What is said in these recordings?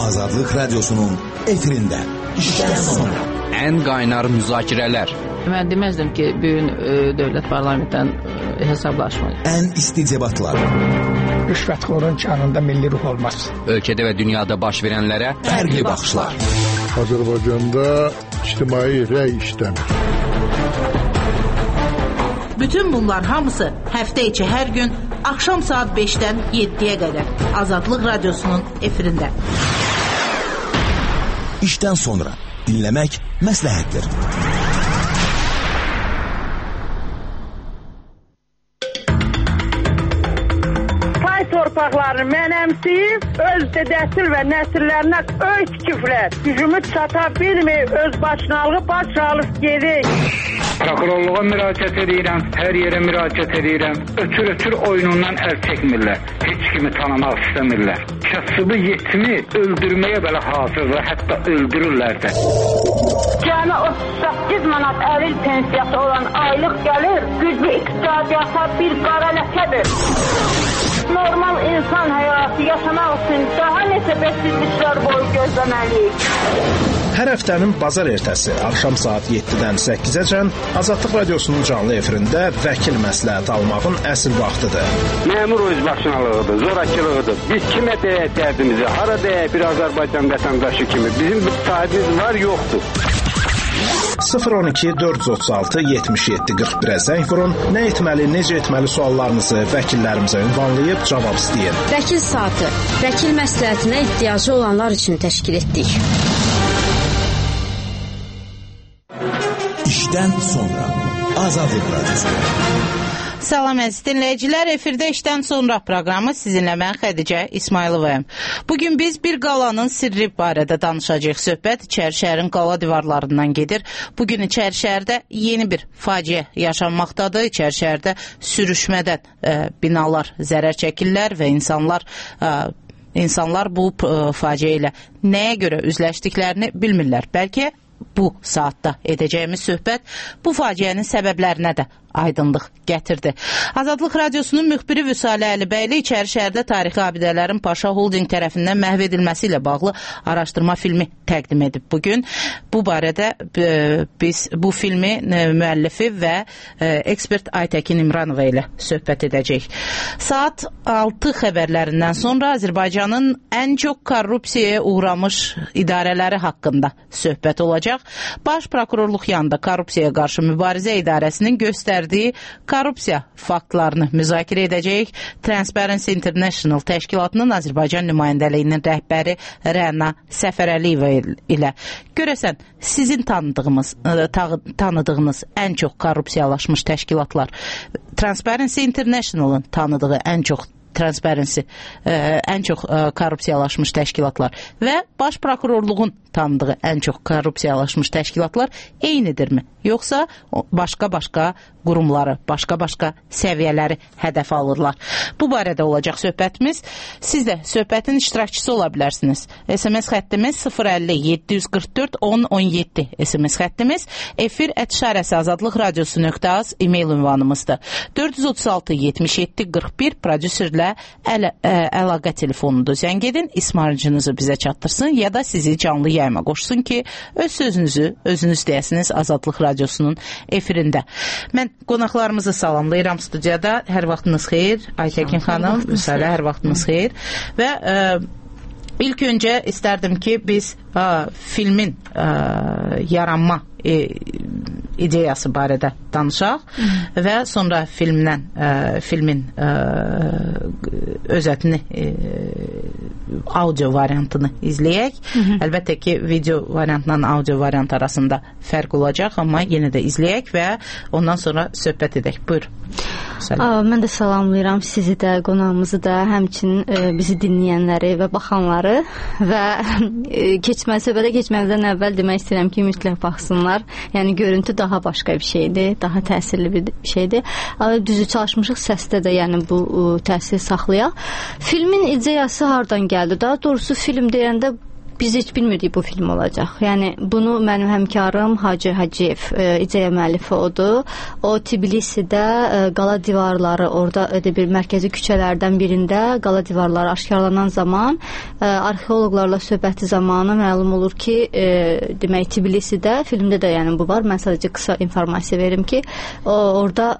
Azadlık Radyosu'nun efirinde. İşten sonra. En kaynar müzakirələr. Mən deməzdim ki, bugün dövlət parlamentdən hesablaşmayın. En isticebatlar. Rüşvətxorun kanında milli ruh olmaz. Ölkədə və dünyada baş verənlərə Fərqli baxışlar. Azərbaycanda ictimai rəy işləmir. Bütün bunlar hamısı həftə içi hər gün axşam saat 5-dən 7-yə qədər Azadlıq Radyosu'nun efirində. İşten sonra dinlemek məsləhətdir. Pay torpaqlarını mənəmsiyib, öz dədəsil və nəsillərinə öyt küfrət, gücümü çata bilməyib, öz başınalığı baş alıb gedik. Prokurorluğa müraciət edirəm, hər yerə müraciət edirəm. Ötür oyunundan əl çəkmirlər. Heç kimi tanımaq istəmirlər. Kasıbı yetimi öldürməyə belə hazırdır, hətta öldürürlər də. Cəmi 38 manat əril pensiyası olan aylıq gəlir, güclü iqtisadiyyata bir qara ləkədir. Normal insan həyatı yaşamaq üçün daha neçə bəsizliklər boyu gözləməliyik. Hər həftənin bazar ertəsi axşam saat 7-dən 8-əcən Azadlıq Radyosu'nun canlı efirində vəkil məsləhət almağın əsl vaxtıdır. Məmur özbaşınalığıdır, zorakılığıdır. Biz kimə deyək dərdimizi, hara deyək bir Azərbaycan vətəndaşı kimi. Bizim bir sahibimiz var, yoxdur. 012 436 77 41-ə zəng vurun. Nə etməli, necə etməli suallarınızı vəkillərimizə ünvanlayıb cavab istəyin. Vəkil saatı, vəkil məsləhətinə ehtiyacı olanlar üçün təşkil etdik. İşten sonra Azadlık Radyosu. Salam əziz dinləyicilər, efirdə işdən sonra proqramı sizinlə mən Xədicə İsmayılovayım. Bugün biz bir qalanın sirri barədə danışacağıq. Söhbət İçərişəhərin qala divarlarından gedir. Bugün İçərişəhərdə yeni bir faciə yaşanmaqdadır. İçərişəhərdə sürüşmədən binalar zərər çəkirlər və insanlar bu faciə ilə nəyə görə üzləşdiklərini bilmirlər. Bəlkə bu saatda edəcəyimiz söhbət bu faciənin səbəblərinə də aydınlıq gətirdi. Azadlıq Radyosu'nun müxbiri Vüsalə Əlibəyli İçərişəhərdə tarixi abidələrin Paşa Holding tərəfindən məhv edilməsi ilə bağlı araşdırma filmi təqdim edib. Bugün bu barədə biz bu filmi müəllifi və ekspert Aytəkin İmranova ilə söhbət edəcəyik. Saat 6 xəbərlərindən sonra Azərbaycanın ən çox korrupsiyaya uğramış idarələri haqqında söhbət olacaq. Baş Prokurorluq yanında Korrupsiyaya qarşı mübarizə idarəsinin göstərdiyi korrupsiya faktlarını müzakirə edəcəyik. Transparency International təşkilatının Azərbaycan nümayəndəliyinin rəhbəri Rəna Səfərəliyeva ilə. Görəsən, sizin tanıdığınız ən çox korrupsiyalaşmış təşkilatlar, Transparency International'ın tanıdığı ən çox korrupsiyalaşmış təşkilatlar və Baş Prokurorluğun tanıdığı ən çox korrupsiyalaşmış təşkilatlar eynidirmi? Yoxsa başqa-başqa qurumları, başqa-başqa səviyyələri hədəf alırlar? Bu barədə olacaq söhbətimiz. Siz də söhbətin iştirakçısı ola bilərsiniz. SMS xəttimiz 050-744-1017 SMS xəttimiz. Efir @azadlıqradiosu.az e-mail ünvanımızdır. 436-77-41 prodüserlə əlaqə telefonudur. Zəng edin, ismarıcınızı bizə çatdırsın ya da sizi canlı yayıma qoşsun ki, öz sözünüzü özünüz deyəsiniz Azadlıq Radyosu'nun efirində. Mən qonaqlarımızı salamlayıram studiyada. Hər vaxtınız xeyir. Aytəkin xanım, Vüsalə, hər vaxtınız xeyir. Və ilk öncə istərdim ki, biz filmin yaranma ideyası barədə danışaq və sonra filmin özətini, audio variantını izləyək. Əlbəttə ki, video variantla audio variant arasında fərq olacaq, amma yenə də izləyək və ondan sonra söhbət edək. Buyur. Mən də salamlayıram sizi də, qonağımızı da, həmçinin bizi dinləyənləri və baxanları və söhbətə keçməzdən əvvəl demək istəyirəm ki, mütləq baxsınlar. Yəni görüntü daha başqa bir şeydir, daha təsirli bir şeydir. Düzü çalışmışıq səsdə də, yəni bu təsir saxlayaq. Filmin ideyası hardan gəldi? Daha doğrusu film deyəndə biz heç bilmirdik bu film olacaq. Yəni bunu mənim həmkarım Hacı Hacıyev icra müəllifi odur. O Tbilisidə qala divarları, orada bir mərkəzi küçələrdən birində qala divarları aşkarlanan zaman arxeoloqlarla söhbəti zamanı məlum olur ki, demək Tbilisidə, filmdə də yəni bu var. Mən sadəcə qısa informasiya verim ki, orada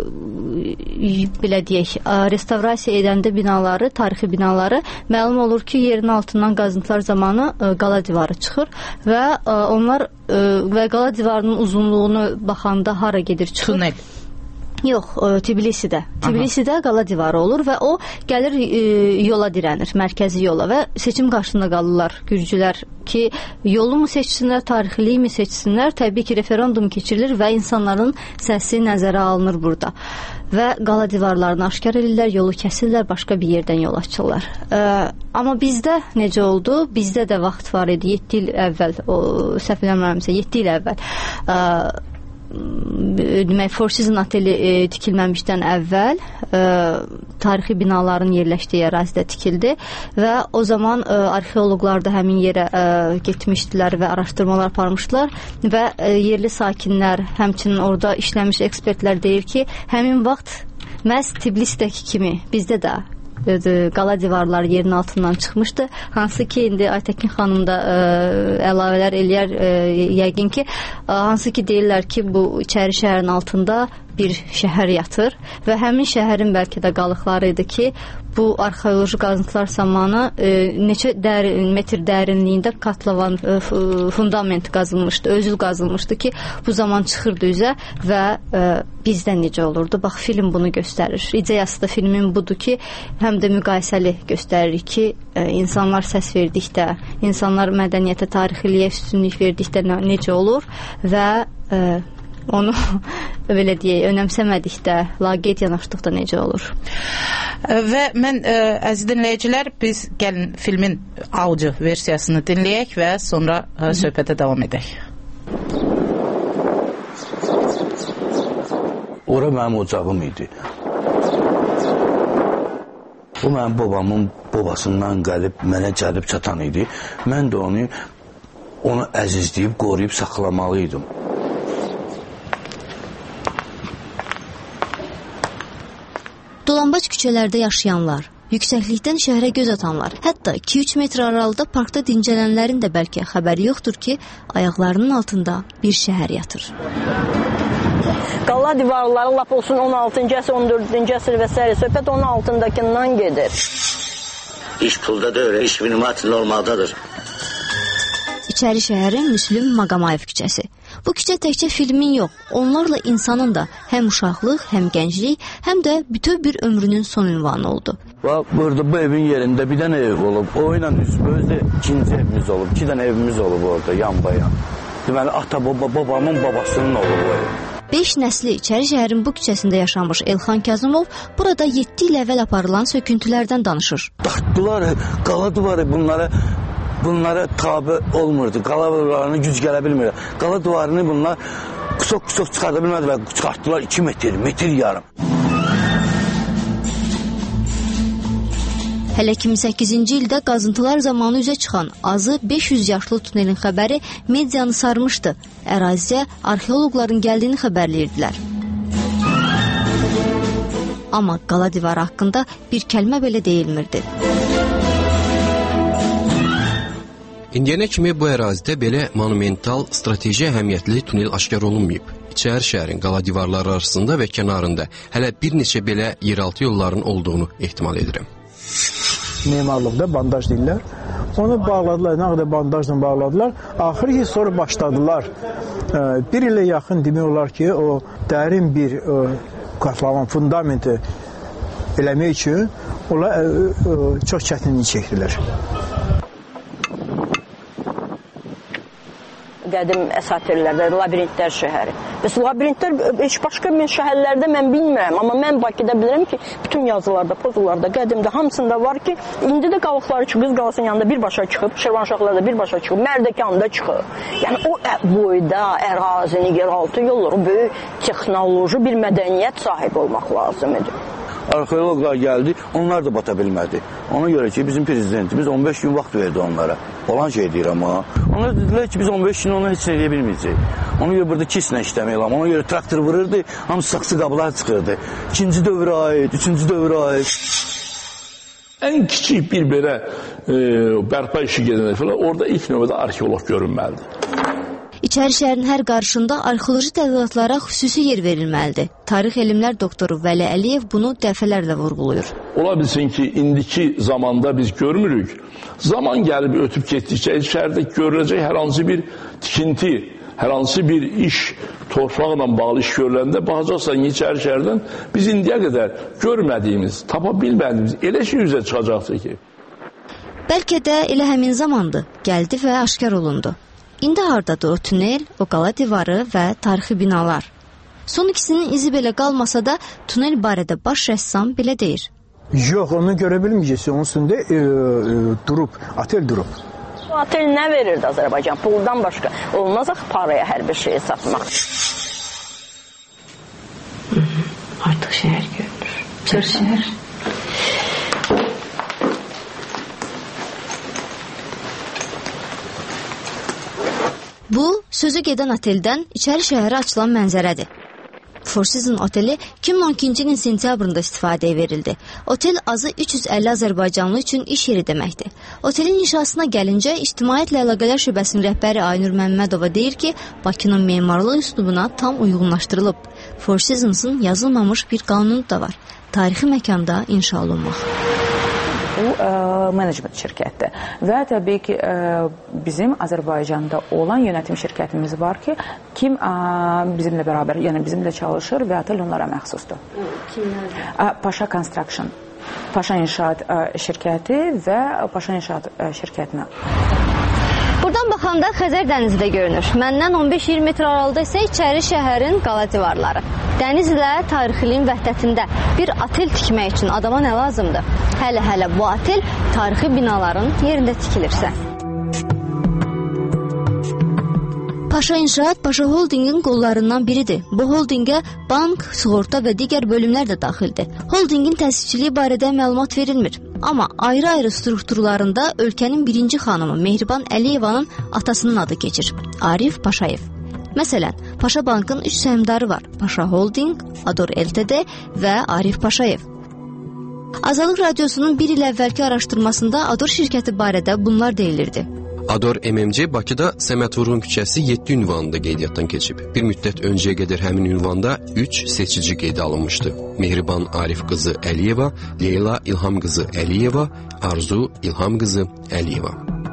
belə deyək, restavrasiya edəndə binaları, tarixi binaları məlum olur ki, yerin altından qazıntılar zamanı qala divarı çıxır və onlar və qala divarının uzunluğunu baxanda hara gedir, çıxır? Tunel. Yox, Tbilisidə. Tbilisidə qala divarı olur və o gəlir yola dirənir, mərkəzi yola və seçim qarşısında qalırlar gürcülər ki, yolu mu seçsinlər, tarixiliyi mi seçsinlər? Təbii ki, referendum keçirilir və insanların səsi nəzərə alınır burada. Və qala divarlarını aşkar edirlər, yolu kəsirlər, başqa bir yerdən yol açırlar. Amma bizdə necə oldu? Bizdə də vaxt var idi, 7 il əvvəl, səhv eləmirəmsə, 7 il əvvəl demək, Four Seasons oteli tikilməmişdən əvvəl tarixi binaların yerləşdiyi ərazidə tikildi və o zaman arxeoloqlar da həmin yerə getmişdilər və araşdırmalar aparmışdılar və yerli sakinlər, həmçinin orada işləmiş ekspertlər deyir ki, həmin vaxt məhz Tbilisidəki kimi bizdə də qala divarları yerin altından çıxmışdı. Hansı ki, indi Aytəkin xanım da əlavələr eləyər yəqin ki, hansı ki deyirlər ki, bu içəri şəhərin altında bir şəhər yatır və həmin şəhərin bəlkə də qalıqları idi ki, bu arxeoloji qazıntılar zamanı neçə metr dərinliyində katlavan fundament qazılmışdı, özül qazılmışdı ki, bu zaman çıxırdı üzə və bizdə necə olurdu? Bax, film bunu göstərir. İdeyası da filmin budur ki, həm də müqayisəli göstərir ki, insanlar səs verdikdə, insanlar mədəniyyətə, tarixiliyə üstünlük verdikdə necə olur və onu belə deyək, önəmsəmədikdə, laqeyd yanaşdıqda necə olur? Və mən, əziz dinləyicilər, biz gəlin filmin audio versiyasını dinləyək və sonra söhbətə davam edək. Ora mənim ocağım idi. O mənim babamın babasından gəlib, mənə gəlib çatan idi. Mən də onu əzizləyib, qoruyub saxlamalıydım. Dolambac küçələrdə yaşayanlar, yüksəklikdən şəhərə göz atanlar, hətta 2-3 metr aralıqda parkda dincələnlərin də bəlkə xəbəri yoxdur ki, ayaqlarının altında bir şəhər yatır. Qala divarları lap olsun 16-cı əsr, 14-cü əsr və s. söhbət onun altındakından gedir. İş pulda da öyle, iş minimat normaldadır. İçəri şəhərin Müslüm Maqamayev küçəsi. Bu küçə təkcə filmin yox, onlarla insanın da həm uşaqlıq, həm gənclik, həm də bütöv bir ömrünün son ünvanı oldu. Bax, burada bu evin yerində bir dənə ev olub, o ilə üzbözdə ikinci evimiz olub, 2 dənə evimiz olub orada, yan-bayan. Deməli, babamın babasının olub o ev. 5 nəsli içəri şəhərin bu küçəsində yaşamış Elxan Kazımov burada 7 il əvvəl aparılan söküntülərdən danışır. Daxtılar, qala duvarı bunlara tabi olmurdu. Qala duvarına güc gələ bilmir. Qala duvarını bunlar qusok çıxarda bilmədi və çıxartdılar 2 metr yarım. Hələ 2008-ci ildə qazıntılar zamanı üzə çıxan azı 500 yaşlı tunelin xəbəri medianı sarmışdı. Əraziyə arxeoloqların gəldiyini xəbərləyirdilər. Amma qala divarı haqqında bir kəlmə belə deyilmirdi. İndiyənə kimi bu ərazidə belə monumental, strateji əhəmiyyətli tunel aşkar olunmayıb. İçəri şəhərin qala divarları arasında və kənarında hələ bir neçə belə yeraltı yolların olduğunu ehtimal edirəm. Memarlıqda bandaj deyirlər. Onu bağladılar, nə qədər bandajla bağladılar. Axır ki, sonra başladılar. Bir ilə yaxın demək olar ki, o dərin bir katlavan fundamenti eləmək üçün onlar çox çətinlik çəkdilər. Qədim əsatirlərdə labirintlər şəhəri. Bəs labirintlər heç başqa şəhərlərdə mən bilmirəm, amma mən Bakıda bilirəm ki, bütün yazılarda, pozullarda, qədimdə hamısında var ki, indi də qalıqları qız qalasının yanında birbaşa çıxıb, Şirvanşahlarda birbaşa çıxıb, Mərdəkanda çıxıb. Yəni o boyda ərazini, yeraltı yolları, böyük texnoloji bir mədəniyyət sahibi olmaq lazım idi. arxeoloqlar gəldi, onlar da bata bilmədi. Ona görə ki, bizim prezidentimiz 15 gün vaxt verdi onlara. Olan şey deyirəm ha. Onlar dedilər ki, biz 15 gün onu heç nə edə bilməyəcək. Ona görə burada kislə işləmək lazım. Ona görə traktor vururdu, hamısı saxsı qablar çıxırdı. İkinci dövrə aid, üçüncü dövrə aid. Ən kiçik bir belə bərpa işi gedəndə falan, orada ilk növbədə arxeolog görünməlidir. İçəri şəhərin hər qarışında arxeoloji tədqiqatlara xüsusi yer verilməlidir. Tarix elmlər doktoru Vəli Əliyev bunu dəfələrlə vurğulayır. Ola bilsin ki, indiki zamanda biz görmürük. Zaman gəlib ötüb getdikcə şəhərdə görüləcək hər hansı bir tikinti, hər hansı bir iş, torpaqla bağlı iş görüləndə baxacaqsan içəri şəhərdən biz indiyə qədər görmədiyimiz, tapa bilmədiyimiz elə şey üzə çıxacaqsa ki. Bəlkə də elə həmin zamandır, gəldi və aşkar olundu. İndi hardadır o tünel, o qala divarı və tarixi binalar? Son ikisinin izi belə qalmasa da tunel barədə baş rəssam belə deyir. Yox, onu görə bilməyəcəksin. Onun üstündə durub, otel durub. Otel nə verirdi Azərbaycan? Puldan başqa olmaz axı paraya hər bir şeyi satmaq. Artıq şəhər görünür. Çər şəhər. Bu, sözü gedən oteldən içəri şəhərə açılan mənzərədir. Four Seasons oteli 2012-ci ilin sentyabrında istifadəyə verildi. Otel azı 350 Azərbaycanlı üçün iş yeri deməkdir. Otelin inşasına gəlincə, İctimaiyyətlə Əlaqələr Şöbəsinin rəhbəri Aynur Məmmədova deyir ki, Bakının memarlıq üslubuna tam uyğunlaşdırılıb. Four Seasons'ın yazılmamış bir qanunu da var. Tarixi məkanda inşa olunmaq. Bu menecment şirkətdir və təbii ki, bizim Azərbaycanda olan yönetim şirkətimiz var ki, kim bizimlə bərabər, yəni bizimlə çalışır və otel onlara məxsusdur. Kimlərdir? Paşa Construction, Paşa İnşaat şirkəti və Paşa İnşaat şirkətinə. Buradan baxanda Xəzər dənizi də görünür. Məndən 15-20 metr aralıda isə içəri şəhərin qala divarları. Dənizlə tarixiliyin vəhdətində bir otel tikmək üçün adama nə lazımdır? Hələ bu otel tarixi binaların yerində tikilirsə. Paşa İnşaat Paşa Holdingin qollarından biridir. Bu holdingə bank, sığorta və digər bölümlər də daxildir. Holdingin təsisçiliyi barədə məlumat verilmir. Amma ayrı-ayrı strukturlarında ölkənin birinci xanımı Mehriban Əliyevanın atasının adı keçir. Arif Paşayev. Məsələn, Paşa Bankın 3 səhmdarı var. Paşa Holding, Ador Ltd və Arif Paşayev. Azadlıq Radiosunun bir il əvvəlki araşdırmasında Ador şirkəti barədə bunlar deyilirdi. Ador MMC Bakıda Səməd Vurğun küçəsi 7 ünvanında qeydiyyatdan keçib. Bir müddət öncəyə qədər həmin ünvanda 3 seçici qeydə alınmışdı. Mehriban Arif qızı Əliyeva, Leyla İlham qızı Əliyeva, Arzu İlham qızı Əliyeva.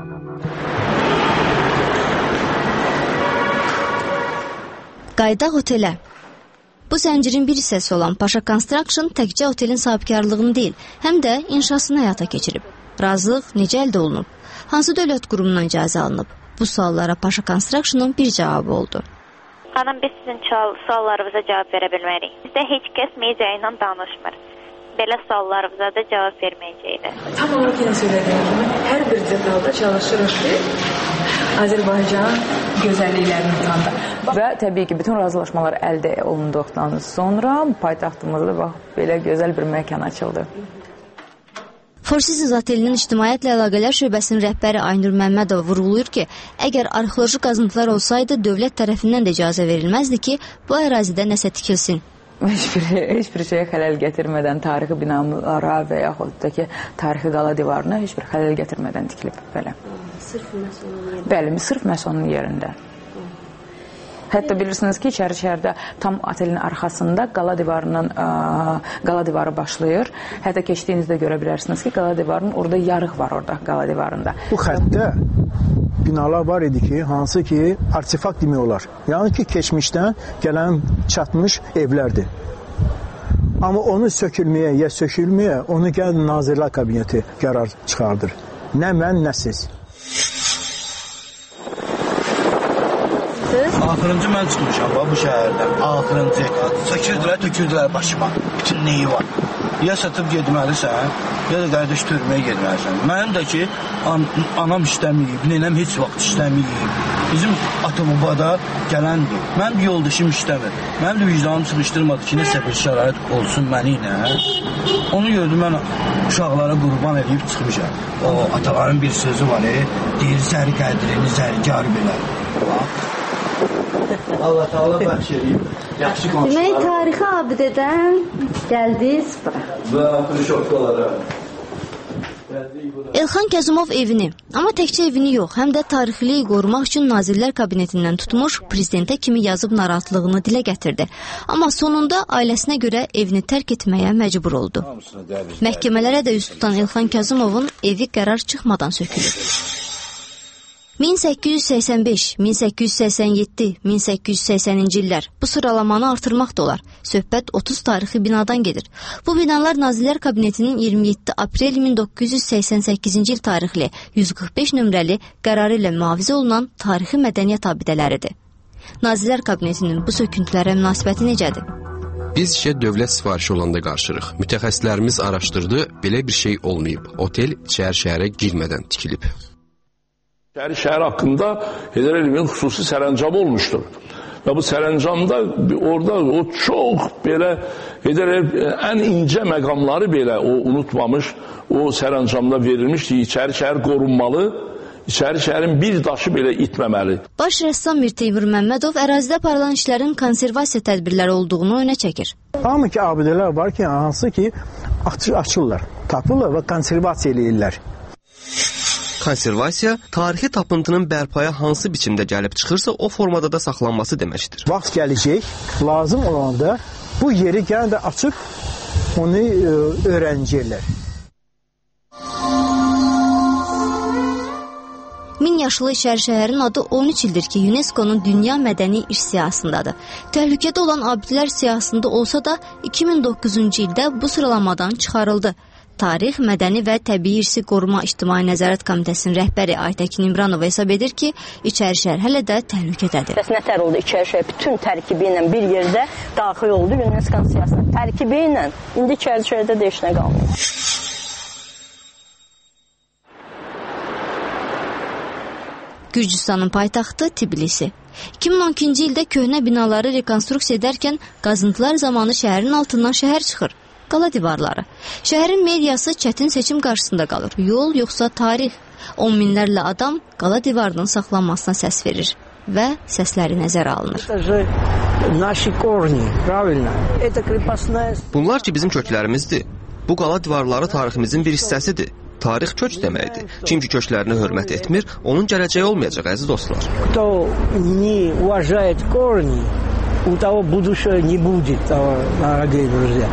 Qaydaq otelə. Bu zəncirin bir hissəsi olan Paşa Construction təkcə otelin sahibkarlığını deyil, həm də inşasını həyata keçirib. Razılıq necə əldə olunub? Hansı dövlət qurumundan icazə alınıb? Bu suallara Paşa Construction'un bir cavabı oldu. Xanım, biz sizin suallarınıza cavab verə bilmərik. Bizdə heç kəs meycəyilə danışmır. Belə suallarınıza da cavab verməyəcəkdir. Tam olarak yine söylediğim gibi her bir detalda çalışırıq ki, Azərbaycan gözəlliklərini tanıdıq. Və təbii ki, bütün razılaşmalar əldə olunduqdan sonra paytaxtımızda bax, belə gözəl bir məkan açıldı. Four Seasons otelinin İctimaiyyətlə Əlaqələr Şöbəsinin rəhbəri Aynur Məmmədova vurğulayır ki, əgər arxeoloji qazıntılar olsaydı, dövlət tərəfindən də icazə verilməzdi ki, bu ərazidə nəsə tikilsin. Heç bir şeyə xələl gətirmədən tarixi binalara və yaxud da ki, tarixi qala divarına heç bir xələl gətirmədən tikilib belə. Sırf məhz onun yerində? Bəli, sırf məhz onun yerində. Hətta bilirsiniz ki, içəri şəhərdə tam otelin arxasında qala divarı başlayır. Hətta keçdiyinizdə görə bilərsiniz ki, qala divarının orada yarıq var orada qala divarında. Bu xəttdə binalar var idi ki, hansı ki artefakt demək olar. Yəni ki, keçmişdən gələn çatmış evlərdir. Amma onu sökülməyə ya sökülməyə onu gəlin Nazirlər Kabineti qərar çıxardır. Nə mən, nə siz. Axırıncı mən çıxmışam bu şəhərdən. Axırıncı. Sökürdülər, tökürdülər başıma. Bütün neyi var. ya satıb getməlisən, ya da qardaş törməyə getməlisən. Mənim də ki, anam istəməyib, nənəm heç vaxt istəməyib. Bizim ata-babada gələndir. Mənim yoldaşım istəmir. Mənim də vicdanım sıxışdırmadı ki, nəsə bir şərait olsun məni ilə. Onu gördüm, mən uşaqlara qurban edib çıxmışam. O ataların bir sözü var, deyir, zəri qədrini zərgar belə. Allah Teala bəxş edib. Yaxşı qonşular. Demək, tarixi abidədən gəldiniz bura. Və Xruşovkalara. Elxan Kəzimov evini, amma təkcə evini yox, həm də tarixiliyi qorumaq üçün Nazirlər Kabinetindən tutmuş, prezidentə kimi yazıb narahatlığını dilə gətirdi. Amma sonunda ailəsinə görə evini tərk etməyə məcbur oldu. Məhkəmələrə də üst tutan Elxan Kəzimovun evi qərar çıxmadan sökülür. 1885, 1887, 1880-ci illər. Bu sıralamanı artırmaq da olar. Söhbət 30 tarixi binadan gedir. Bu binalar Nazirlər Kabinetinin 27 aprel 1988-ci il tarixli 145 nömrəli qərarı ilə mühafizə olunan tarixi mədəniyyət abidələridir. Nazirlər Kabinetinin bu söküntülərə münasibəti necədir? Biz işə dövlət sifarişi olanda qarşırıq. Mütəxəssislərimiz araşdırdı, belə bir şey olmayıb. Otel şəhərə girmədən tikilib. Şəhər haqqında Heydər Əliyev xüsusi sərəncamı olmuşdur. Və bu sərəncamda orada o çox belə Heydər Əliyev ən incə məqamları belə o unutmamış, o sərəncamda verilmişdi. İçəri şəhər qorunmalı, içəri şəhərin bir daşı belə itməməli. Baş rəssam Mir Teymur Məmmədov ərazidə aparılan işlərin konservasiya tədbirləri olduğunu önə çəkir. Hamı ki, abidələr var ki, hansı ki, açırlar, tapırlar və konservasiya eləyirlər. Konservasiya, tarixi tapıntının bərpaya hansı biçimdə gəlib çıxırsa, o formada da saxlanması deməkdir. Vaxt gələcək, lazım olanda bu yeri gələn də açıb onu öyrənəcəklər. 1000 yaşlı şəhərin adı 13 ildir ki, UNESCO-nun Dünya Mədəni İrs siyahısındadır. Təhlükədə olan abidələr siyahısında olsa da 2009-cu ildə bu sıralamadan çıxarıldı. Tarix, Mədəni və Təbii İrsi Qoruma İctimai Nəzarət Komitəsinin rəhbəri Aytəkin İmranova hesab edir ki, İçəri şəhər hələ də təhlükədədir. Bəs nətər oldu İçəri şəhər bütün tərkibi ilə bir yerdə daxil oldu UNESCO siyahısına. Tərkibi ilə indi İçəri şəhərdə də heç nə qalmır. Gürcüstanın paytaxtı Tbilisi. 2012-ci ildə köhnə binaları rekonstruksiya edərkən qazıntılar zamanı şəhərin altından şəhər çıxır. Qala divarları. Şəhərin meriyası çətin seçim qarşısında qalır. Yol yoxsa tarix? 10 minlərlə adam qala divarının saxlanmasına səs verir və səsləri nəzərə alınır. Bunlar ki, bizim köklərimizdir. Bu qala divarları tariximizin bir hissəsidir. Tarix kök deməkdir. Kim ki köklərini hörmət etmir, onun gələcəyi olmayacaq, əziz dostlar. У того будущего не будет, дорогие друзья.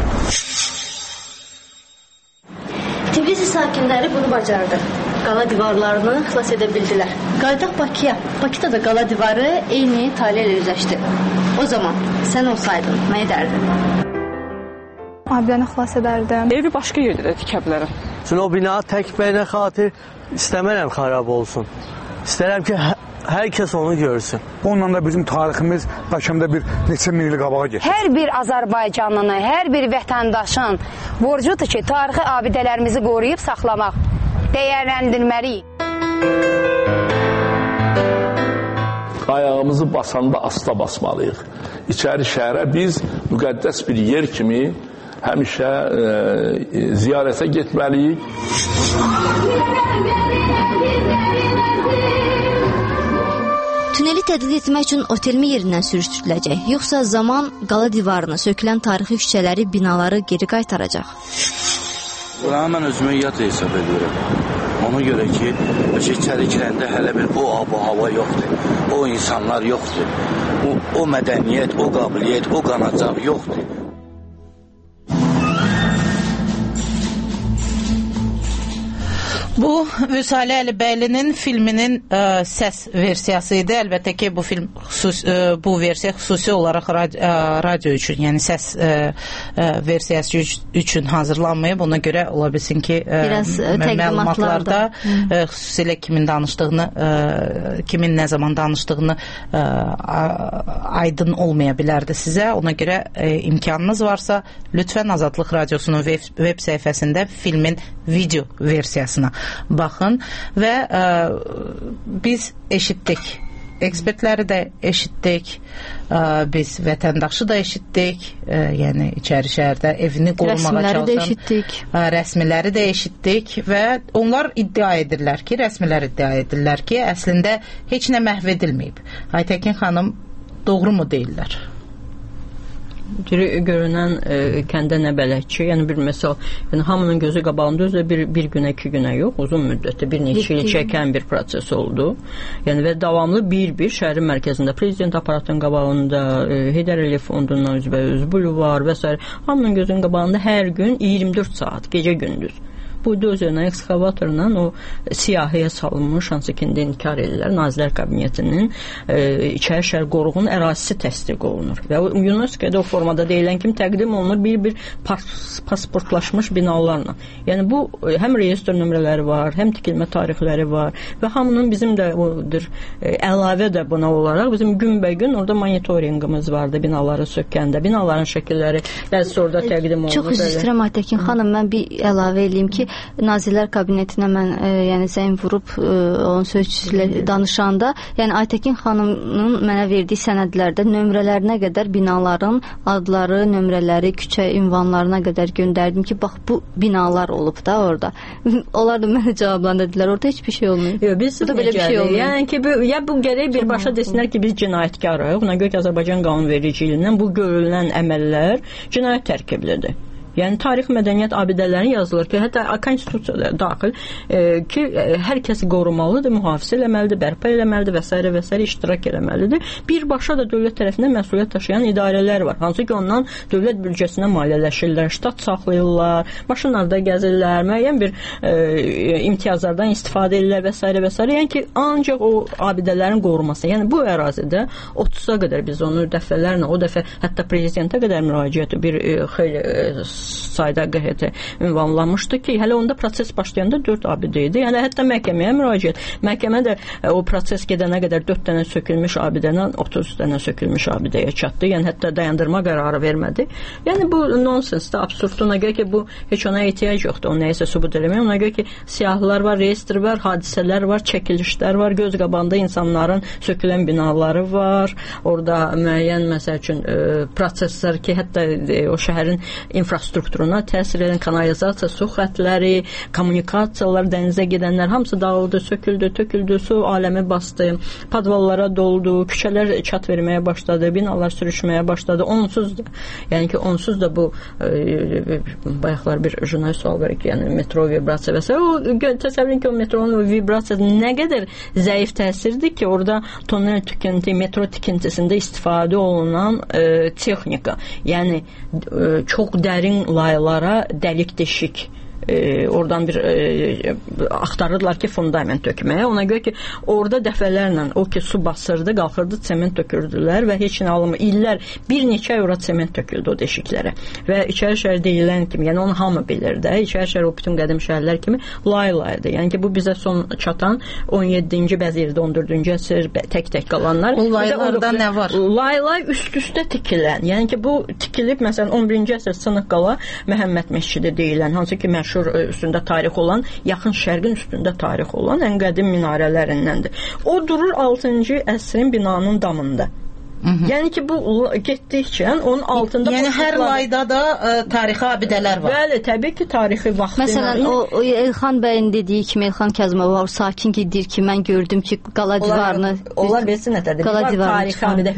Tbilisi sakinləri bunu bacardı. Qala divarlarını xilas edə bildilər. Qayıdaq Bakıya. Bakıda da qala divarı eyni tale ilə üzləşdi. O zaman sən olsaydın, nə edərdin? Abidəni xilas edərdim. Evi başqa yerdə də tikə bilərəm. Çünki o bina tək bəyinə xatir istəmərəm xarab olsun. İstərəm ki, hər kəs onu görsün. Onunla da bizim tariximiz bəlkə bir neçə min il qabağa getdi. Hər bir Azərbaycanlının, hər bir vətəndaşın borcudur ki, tarixi abidələrimizi qoruyub saxlamaq, dəyərləndirməliyik. Ayağımızı basanda asta basmalıyıq. İçəri şəhərə biz müqəddəs bir yer kimi həmişə ziyarətə getməliyik. Tüneli tədqiq etmək üçün otelmi yerindən sürüşdürüləcək, yoxsa zaman qala divarını, sökülən tarixi küçələri, binaları geri qaytaracaq? Buranı mən özümə yad hesab edirəm. Ona görə ki, içəri girəndə hələ bir o hava yoxdur, o insanlar yoxdur, o mədəniyyət, o qabiliyyət, o qanacaq yoxdur. Bu Vüsalə Əlibəylinin filminin səs versiyası idi. Əlbəttə ki, bu versiya xüsusi olaraq radio üçün, yəni səs versiyası üçün hazırlanmayıb. Ona görə ola bilsin ki, məlumatlarda xüsusilə kimin danışdığını, kimin nə zaman danışdığını aydın olmaya bilərdi sizə. Ona görə imkanınız varsa, lütfən Azadlıq Radiosunun web səhifəsində filmin video versiyasına baxın və biz eşitdik. Ekspertləri də eşitdik, biz vətəndaşı da eşitdik, yəni içəri şəhərdə evini qorumağa çalışan rəsmiləri də eşitdik və onlar iddia edirlər ki, rəsmilər iddia edirlər ki, əslində heç nə məhv edilməyib. Aytəkin xanım, doğru mu deyirlər? Görünən kəndə nə bələdçi, yəni bir məsəl, yəni hamının gözü qabağında özü bir günə, 2 günə yox, uzun müddətdə bir neçə il çəkən bir proses oldu. Yəni və davamlı bir şəhərin mərkəzində, prezident aparatının qabağında, Heydər Əliyev fondundan üzbəüz, bulvar və s. hamının gözünün qabağında hər gün 24 saat, gecə gündüz. Bu da özünə ekskavatorla o siyahıya salınmış, hansı ki, inkar edirlər, Nazirlər Kabinetinin İçəri şəhər qoruğunun ərazisi təsdiq olunur. Və UNESCO-da o formada deyilən kimi təqdim olunur bir pasportlaşmış binalarla. Yəni bu həm reyestr nömrələri var, həm tikilmə tarixləri var və hamının bizim də əlavə də buna olaraq bizim günbəgün orada monitorinqimiz vardı binaları sökəndə, binaların şəkilləri bəzi orada təqdim olunur. Çox üzr istəyirəm Aytəkin xanım, mən bir əlavə eləyim ki, Nazirlər Kabinetinə mən yəni zəng vurub onun sözçüsülə danışanda, yəni Aytəkin xanımın mənə verdiyi sənədlərdə nömrələrinə qədər binaların adları, nömrələri, küçə ünvanlarına qədər göndərdim ki, bax bu binalar olub da orada. Onlar da mənə cavablandırdılar. Orada heç bir şey olmuyor. Yox, biz belə bir şey olmuyor. Yəni ki, bu gərək birbaşa desinlər ki, biz cinayətkarıq. Ona görə ki, Azərbaycan qanunvericiliyindən bu görülən əməllər cinayət tərkiblidir. Yəni tarix, mədəniyyət abidələri yazılır ki, hətta konstitusiyada daxil ki, hər kəsi qorumalıdır, mühafizə eləməlidir, bərpa eləməlidir və s. iştirak eləməlidir. Birbaşa da dövlət tərəfindən məsuliyyət daşıyan idarələr var. Hansı ki, ondan dövlət büdcəsinə maliyyələşirlər, ştat saxlayırlar, maşınlarda gəzirlər, müəyyən bir imtiyazlardan istifadə edirlər və s. Yəni ki, ancaq o abidələrin qorunması. Yəni bu ərazidə 30-a qədər biz onu dəfələrlə, o dəfə hətta prezidentə qədər müraciət bir xeyli sayda QHT ünvanlanmışdı ki, hələ onda proses başlayanda 4 abidə idi. Yəni hətta məhkəməyə müraciət. Məhkəmə də o proses gedənə qədər 4 dənə sökülmüş abidədən 30 dənə sökülmüş abidəyə çatdı. Yəni hətta dayandırma qərarı vermədi. Yəni bu nonsensdir, absurddur. Ona görə ki, bu heç ona ehtiyac yoxdur. O nəyisə sübut eləmək. Ona görə ki, siyahılar var, reyestr var, hadisələr var, çəkilişlər var, göz qabağında insanların sökülən binaları var. Orada müəyyən məsəl üçün proseslər ki, hətta o şəhərin infrastrukturuna təsir edən kanalizasiya, su xətləri, kommunikasiyalar, dənizə gedənlər hamısı dağıldı, söküldü, töküldü, su aləmi bastı, padvallara doldu, küçələr çat verməyə başladı, binalar sürüşməyə başladı. Onsuz da, yəni ki, onsuz da bu bayaqlar bir jurnalist sual verir ki, yəni metro vibrasiya və s. Təsəvvürün ki, o metronun vibrasiyası nə qədər zəif təsirdir ki, orada tonel tikinti, metro tikintisində istifadə olunan texnika, yəni çox dərin laylara dəlik deşik oradan bir axtarırlar ki, fundament tökməyə. Ona görə ki, orada dəfələrlə o ki, su basırdı, qalxırdı, sement tökürdülər və heç nə alınmır. İllər, bir neçə ay ora sement töküldü o deşiklərə. Və İçəri şəhər deyilən kimi, yəni onu hamı bilir də, İçəri şəhər o bütün qədim şəhərlər kimi lay-laydır. Yəni ki, bu bizə son çatan 17-ci, bəzi yerdə 14-cü əsr tək-tək qalanlar. O laylarda nə var? Lay-lay üst-üstə tikilən. Yəni ki, bu tikilib, məsələn, 11-ci əsr Sınıqqala Məhəmməd Məscidi deyilən, hansı ki, üstündə tarix olan, yaxın şərqin üstündə tarix olan ən qədim minarələrindəndir. O durur 6-cı əsrin binanın damında. Yəni ki, bu getdikcə onun altında... Yəni hər layda da tarixi abidələr var. Bəli, təbii ki, tarixi vaxtı. Məsələn, o Elxan bəyin dediyi kimi, Elxan Kəzimov var, sakin ki, deyir ki, mən gördüm ki, qala divarını... Onlar bilsin nətərdir. Tarixi abidə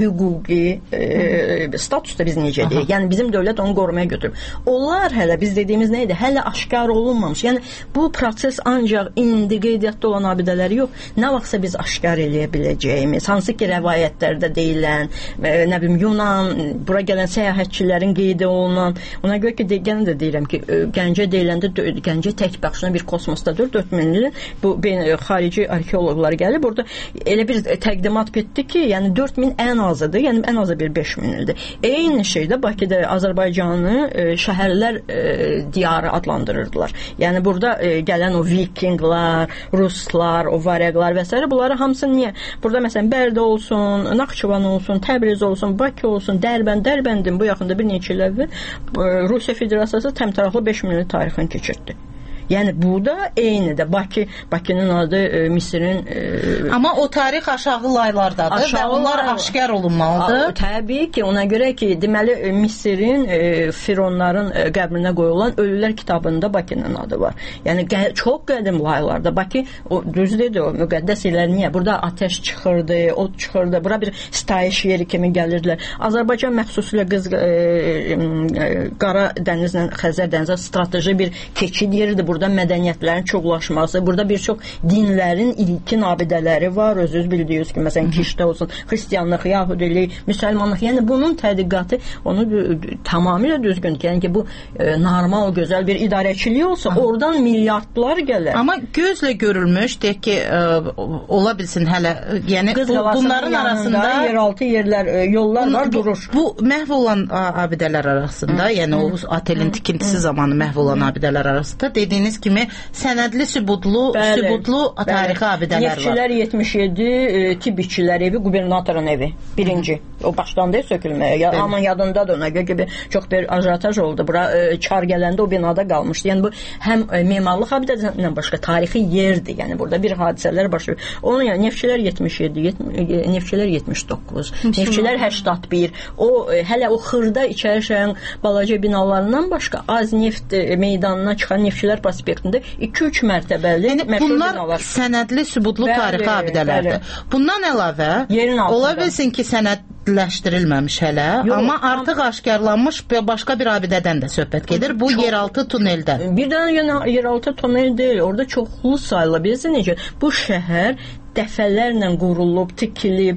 hüquqi statusda biz necə deyik. Yəni, bizim dövlət onu qorumaya götürüb. Onlar hələ, biz dediyimiz nə idi? Hələ aşkar olunmamış. Yəni, bu proses ancaq indi qeydiyyatda olan abidələri yox, nə vaxtsa biz aşkar eləyə biləcəyimiz, hansı ki, rəvayətlərdə deyilən, nə bilim Yunan, bura gələn səyahətçilərin qeydi olunan. Ona görə ki, yenə də deyirəm ki, Gəncə deyiləndə Gəncə tək başına bir kosmosdadır, 4000 il. Bu xarici arxeoloqlar gəlib, burada elə bir təqdimat bitdi ki, yəni 4000 ən azıdır, yəni ən azı bir 5000 ildir. Eyni şeydə Bakıda Azərbaycanı şəhərlər diyarı adlandırırdılar. Yəni burada gələn o vikinglər, ruslar, o varyaqlar və s. bunları hamısı niyə? Burada məsələn Bərdə olsun, Naxçıvan olsun, Təbriz olsun, Bakı olsun, Dərbəndin bu yaxında bir neçə il əvvəl Rusiya Federasiyası təmtəraqlı 5000 il tarixini keçirdi. Yəni bu da eynidir. Bakının adı Misirin amma o tarix aşağı laylardadır və onlar aşkar olunmalıdır. Təbii ki, ona görə ki, deməli Misirin fironların qəbrinə qoyulan Ölülər kitabında Bakının adı var. Yəni çox qədim laylarda Bakı düz dedi, o müqəddəs yerlər niyə? Burada atəş çıxırdı, od çıxırdı. Bura bir sitayiş yeri kimi gəlirdilər. Azərbaycan məxsusilə Qara dənizlə Xəzər dənizə strateji bir keçid yeridir. Burada mədəniyyətlərin çoxlaşması, burada bir çox dinlərin ilkin abidələri var, özünüz bildiyiniz ki, məsələn, Kişdə olsun, xristiyanlıq, yahudilik, müsəlmanlıq, yəni bunun tədqiqatı onu tamamilə düzgün, yəni ki, bu normal, gözəl bir idarəçilik olsa, oradan milyardlar gələr. Amma gözlə görülmüş, deyək ki, ola bilsin hələ, yəni bunların arasında yeraltı yerlər, yollar var, durur. Bu məhv olan abidələr arasında, yəni o otelin tikintisi zamanı məhv olan abidələr arasında dediyiniz kimi sənədli, sübutlu tarixi abidələr var. Neftçilər 77, Tibbiçilər evi, qubernatorun evi, birinci. O başlandı sökülməyə. Amma yadındadır ona görə çox bir ajataj oldu. Bura çar gələndə o binada qalmışdı. Yəni bu həm memarlıq abidəsindən başqa tarixi yerdir. Yəni burada bir hadisələr baş verir. Onun yəni neftçilər 77, neftçilər 79, neftçilər 81. O hələ o xırda içəri şəhərin balaca binalarından başqa az neft meydanına çıxan neftçilər prospektində 2-3 mərtəbəli məşhur binalar. Bunlar sənədli, sübutlu tarixi abidələrdir. Bundan əlavə ola bilsin ki, sənədləşdirilməmiş hələ, amma artıq aşkarlanmış başqa bir abidədən də söhbət gedir. Bu yeraltı tuneldən. Bir dənə yeraltı tunel deyil, orada çoxlu sayıla bilsin necə. Bu şəhər dəfələrlə qurulub, tikilib,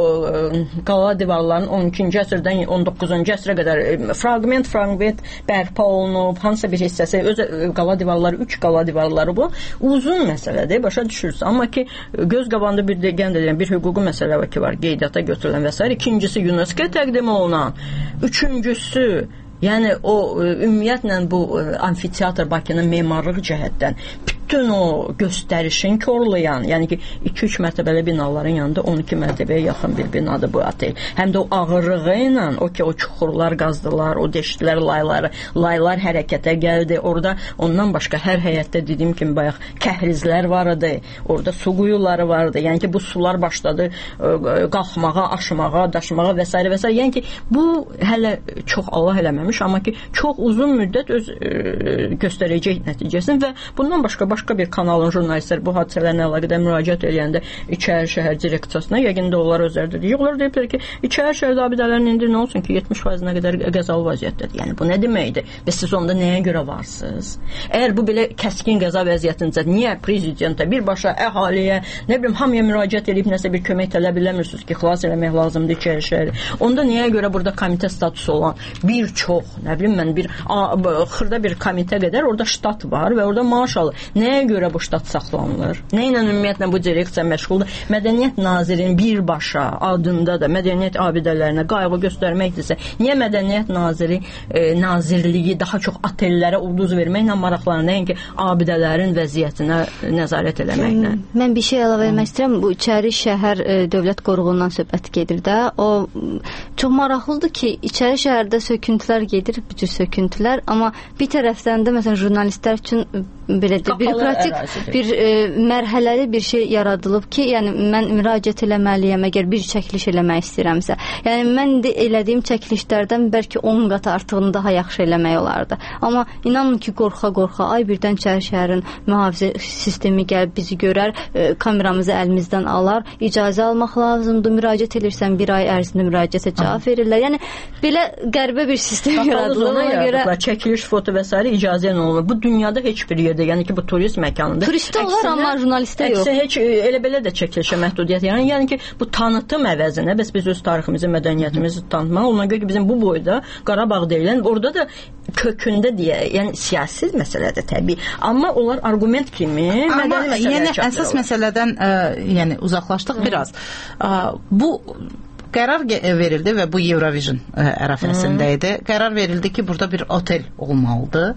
qala divarların 12-ci əsrdən 19-cu əsrə qədər fragment bərpa olunub, hansısa bir hissəsi, öz qala divarları, 3 qala divarları bu. Uzun məsələdir, başa düşürsün. Amma ki, göz qabağında bir hüquqi məsələ var, qeydiyyata götürülən və s. İkincisi, UNESCO təqdim olunan. Üçüncüsü, yəni o ümumiyyətlə bu amfiteatr Bakının memarlıq cəhətdən bütün o göstərişin korlayan, yəni ki 2-3 mərtəbəli binaların yanında 12 mərtəbəyə yaxın bir binadır bu otel. Həm də o ağırlığı ilə o çuxurlar qazdılar, o deşdilər laylar hərəkətə gəldi. Orada ondan başqa hər həyətdə dediyim kimi bayaq kəhrizlər var idi. Orada su quyuları vardı. Yəni ki bu sular başladı qalxmağa, aşmağa, daşmağa və s. və s. Yəni ki bu hələ çox Allah eləməmiş, amma ki çox uzun müddət öz göstərəcək nəticəsini və bundan başqa bir kanalın jurnalistləri bu hadisələrlə əlaqədar müraciət edəndə İçəri şəhər direksiyasına, yəqin də onlar özləri də deyirlər. Deyiblər ki, İçəri şəhərdə abidələrin indi nə olsun ki 70%-nə qədər qəzalı vəziyyətdədir. Yəni bu nə deməkdir? Və siz onda nəyə görə varsınız? Əgər bu belə kəskin qəza vəziyyətində niyə prezidentə, birbaşa əhaliyə, nə bilim hamıya müraciət edib nəsə bir kömək tələb eləmirsiniz ki, xilas eləmək lazımdır İçəri şəhəri? Onda nəyə görə burada komitə statusu olan bir çox, nə bilim mən bir xırda bir komitə qədər orada ştat var və orada maaş alır. Nəyə görə bu ştat saxlanılır? Nə ilə ümumiyyətlə bu direksiya məşğuldur? Mədəniyyət nazirinin birbaşa adında da mədəniyyət abidələrinə qayğı göstərməkdirsə, niyə mədəniyyət nazirliyi daha çox otellərə ulduz verməklə maraqlanır, nəinki abidələrin vəziyyətinə nəzarət eləməklə? Mən bir şey əlavə etmək istəyirəm. Bu İçəri şəhər dövlət qoruğundan söhbət gedir də. O çox maraqlıdır ki, İçəri şəhərdə söküntülər gedir, bir cür söküntülər, amma bir tərəfdən də məsələn jurnalistlər üçün belə bürokratik bir mərhələli bir şey yaradılıb ki, yəni mən müraciət eləməliyəm əgər bir çəkiliş eləmək istəyirəmsə. Yəni mən də elədiyim çəkilişlərdən bəlkə 10 qat artığını daha yaxşı eləmək olardı. Amma inanın ki, qorxa, ay birdən İçəri şəhərin mühafizə sistemi gəlib bizi görər, kameramızı əlimizdən alar, icazə almaq lazımdır, müraciət edirsən bir ay ərzində müraciətə cavab verirlər. Yəni belə qəribə bir sistem yaradılır. Ona görə çəkiliş, foto və s. icazə olunur. Bu dünyada heç bir yerdə məkanıdır. Yəni ki, bu turist məkanıdır. Turistdə olar, amma jurnalistdə yox. Əksinə heç elə-belə də çəkilişə məhdudiyyət yaran. Yəni ki, bu tanıtım əvəzinə biz öz tariximizi, mədəniyyətimizi tanıtmaq, ona görə ki, bizim bu boyda Qarabağ deyilən, orada da kökündə deyə, yəni siyasi məsələdir təbii. Amma onlar argument kimi mədəni məsələlər yəni əsas məsələdən yəni uzaqlaşdıq biraz. Bu qərar verildi və bu Eurovision ərəfəsində idi. Qərar verildi ki, burada bir otel olmalıdır.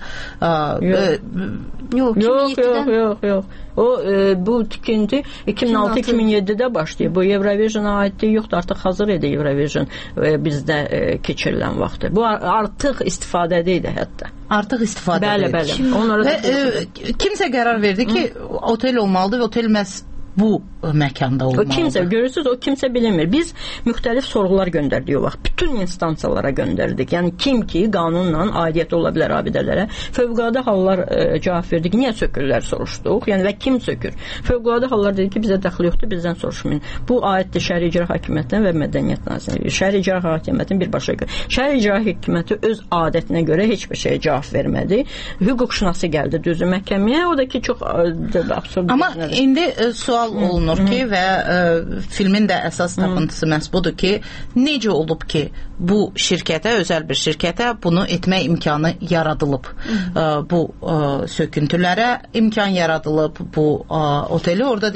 Yox. O bu tikinti 2006-2007-də başlayıb. Bu Eurovisiona aiddir, yoxdur, artıq hazır idi Eurovision bizdə keçirilən vaxtı. Bu artıq istifadədə idi hətta. Artıq istifadədə idi. Bəli. Kimsə qərar verdi ki, otel olmalıdır və otel məhz bu məkanda olmalıdır. O kimsə, görürsünüz, o kimsə bilinmir. Biz müxtəlif sorğular göndərdik o vaxt. Bütün instansiyalara göndərdik. Yəni kim ki, qanunla aidiyyəti ola bilər abidələrə. Fövqəladə hallar cavab verdik. Niyə sökürlər soruşduq? Yəni və kim sökür? Fövqəladə hallar dedi ki, bizə dəxli yoxdur, bizdən soruşmayın. Bu aiddir Şəhər İcra Hakimiyyətinə və Mədəniyyət Nazirliyinə. Şəhər İcra Hakimiyyətinin birbaşa görə. Şəhər İcra Hakimiyyəti öz adətinə görə heç bir şeyə cavab vermədi. Hüquqşünası gəldi düzü məhkəməyə. O da ki, çox absurd. Amma indi sual olunur ki və filmin də əsas tapıntısı məhz budur ki, necə olub ki, bu şirkətə, özəl bir şirkətə bunu etmək imkanı yaradılıb. Bu söküntülərə imkan yaradılıb, bu oteli orada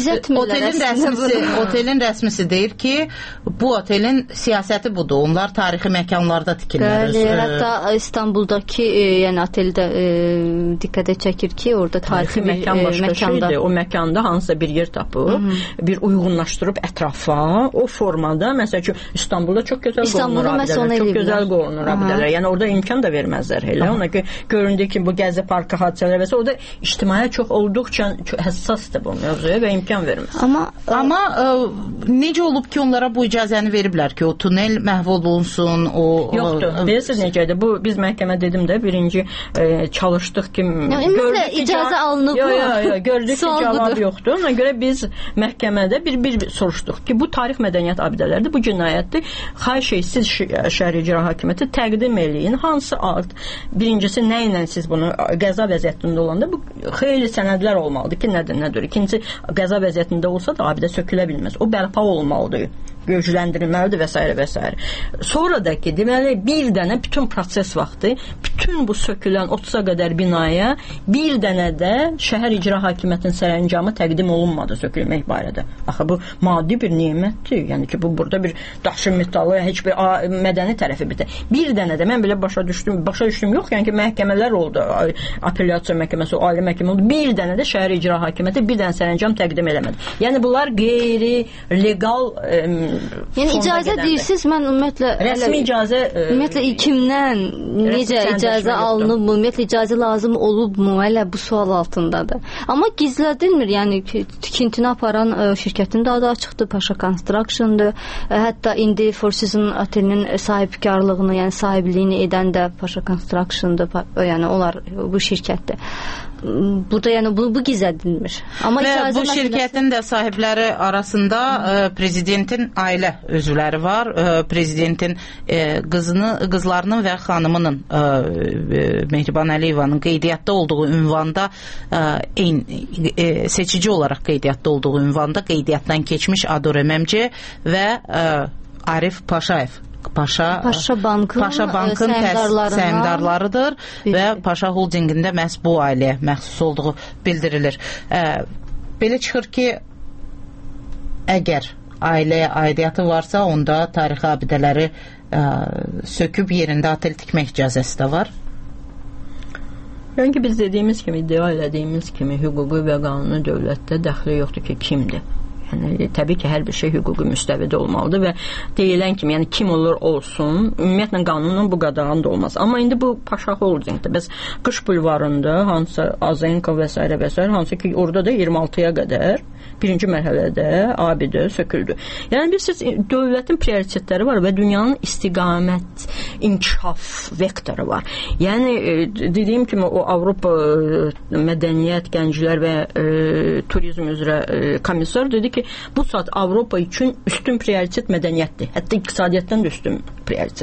otelin rəsmisi deyir ki, bu otelin siyasəti budur. Onlar tarixi məkanlarda tikirlər. Bəli, hətta İstanbuldakı yəni oteldə diqqətə çəkir ki, orada tarixi məkan başqa şeydir. O məkanda hansısa bir yer tapıb, bir uyğunlaşdırıb ətrafa, o formada, məsəl üçün İstanbulda çox gözəl qorunur abidələr, çox gözəl qorunur abidələr. Yəni orada imkan da verməzlər elə. Ona ki, göründü ki, bu Gəzi Parkı hadisələri və orada ictimai çox olduqca həssasdır bu mövzuya və imkan verməz. Amma necə olub ki, onlara bu icazəni veriblər ki, o tunel məhv olunsun, o... Yoxdur, bilirsiniz necədir? Bu, biz məhkəmə dedim də, birinci çalışdıq ki... Ümumiyyətlə, icazə alınıb mı? Gördük ki, cavab yoxdur. Ona görə biz məhkəmədə bir soruşduq ki, bu tarix mədəniyyət abidələrdir, bu cinayətdir. Xahiş siz Şəhər İcra Hakimiyyəti təqdim eləyin. Hansı art? Birincisi, nə ilə siz bunu qəza vəziyyətində olanda bu xeyli sənədlər olmalıdır ki, nədir? İkincisi, qəza vəziyyətində olsa da abidə sökülə bilməz. O bərpa olmalıdır, gözləndirilməlidir və s. və s. Sonra da ki, deməli, bir dənə bütün proses vaxtı, bütün bu sökülən 30-a qədər binaya bir dənə də Şəhər İcra Hakimiyyətinin sərəncamı təqdim olunmadı sökülmək barədə. Axı, bu maddi bir nemətdir. Yəni ki, bu burada bir daşı metalı, heç bir mədəni tərəfi bir dənə də, mən belə başa düşdüm yox, yəni ki, məhkəmələr oldu, apellyasiya məhkəməsi, ali məhkəmə oldu, bir dənə də Şəhər İcra Hakimiyyəti bir dənə sərəncam təqdim eləmədi. Yəni, bunlar qeyri-legal yəni icazə deyirsiniz, mən ümumiyyətlə rəsmi icazə ümumiyyətlə kimdən necə icazə alınıb, ümumiyyətlə icazə lazım olubmu, hələ bu sual altındadır. Amma gizlədilmir, yəni tikintini aparan şirkətin də adı açıqdır, Paşa Construction'dur. Hətta indi Four Seasons otelinin sahibkarlığını, yəni sahibliyini edən də Paşa Construction'dur. Yəni onlar bu şirkətdir. Burada yəni bu gizlədilmir. Amma bu şirkətin də sahibləri arasında prezidentin ailə üzvləri var. Prezidentin qızlarının və xanımının Mehriban Əliyevanın qeydiyyatda olduğu ünvanda seçici olaraq qeydiyyatda olduğu ünvanda qeydiyyatdan keçmiş Ador Əməmci və Arif Paşayev Paşa Bankın səhmdarlarıdır və Paşa Holdingində məhz bu ailəyə məxsus olduğu bildirilir. Belə çıxır ki, əgər ailəyə aidiyyatı varsa, onda tarixi abidələri söküb yerində otel tikmək icazəsi də var. Yəni ki, biz dediyimiz kimi, iddia elədiyimiz kimi hüquqi və qanuni dövlətdə dəxli yoxdur ki, kimdir? Yəni, təbii ki, hər bir şey hüquqi müstəvidə olmalıdır və deyilən kimi, yəni kim olur olsun, ümumiyyətlə qanunla bu qadağan da olmaz. Amma indi bu Paşa Holdingdir. Bəs Qış bulvarında hansısa Azenka və s. hansı ki, orada da 26-ya qədər birinci mərhələdə abidə söküldü. Yəni, bilirsiniz, dövlətin prioritetləri var və dünyanın istiqamət, inkişaf vektoru var. Yəni, dediyim kimi, o Avropa mədəniyyət, gənclər və turizm üzrə komissar dedi ki, bu saat Avropa üçün üstün prioritet mədəniyyətdir. Hətta iqtisadiyyatdan da üstün prioritet.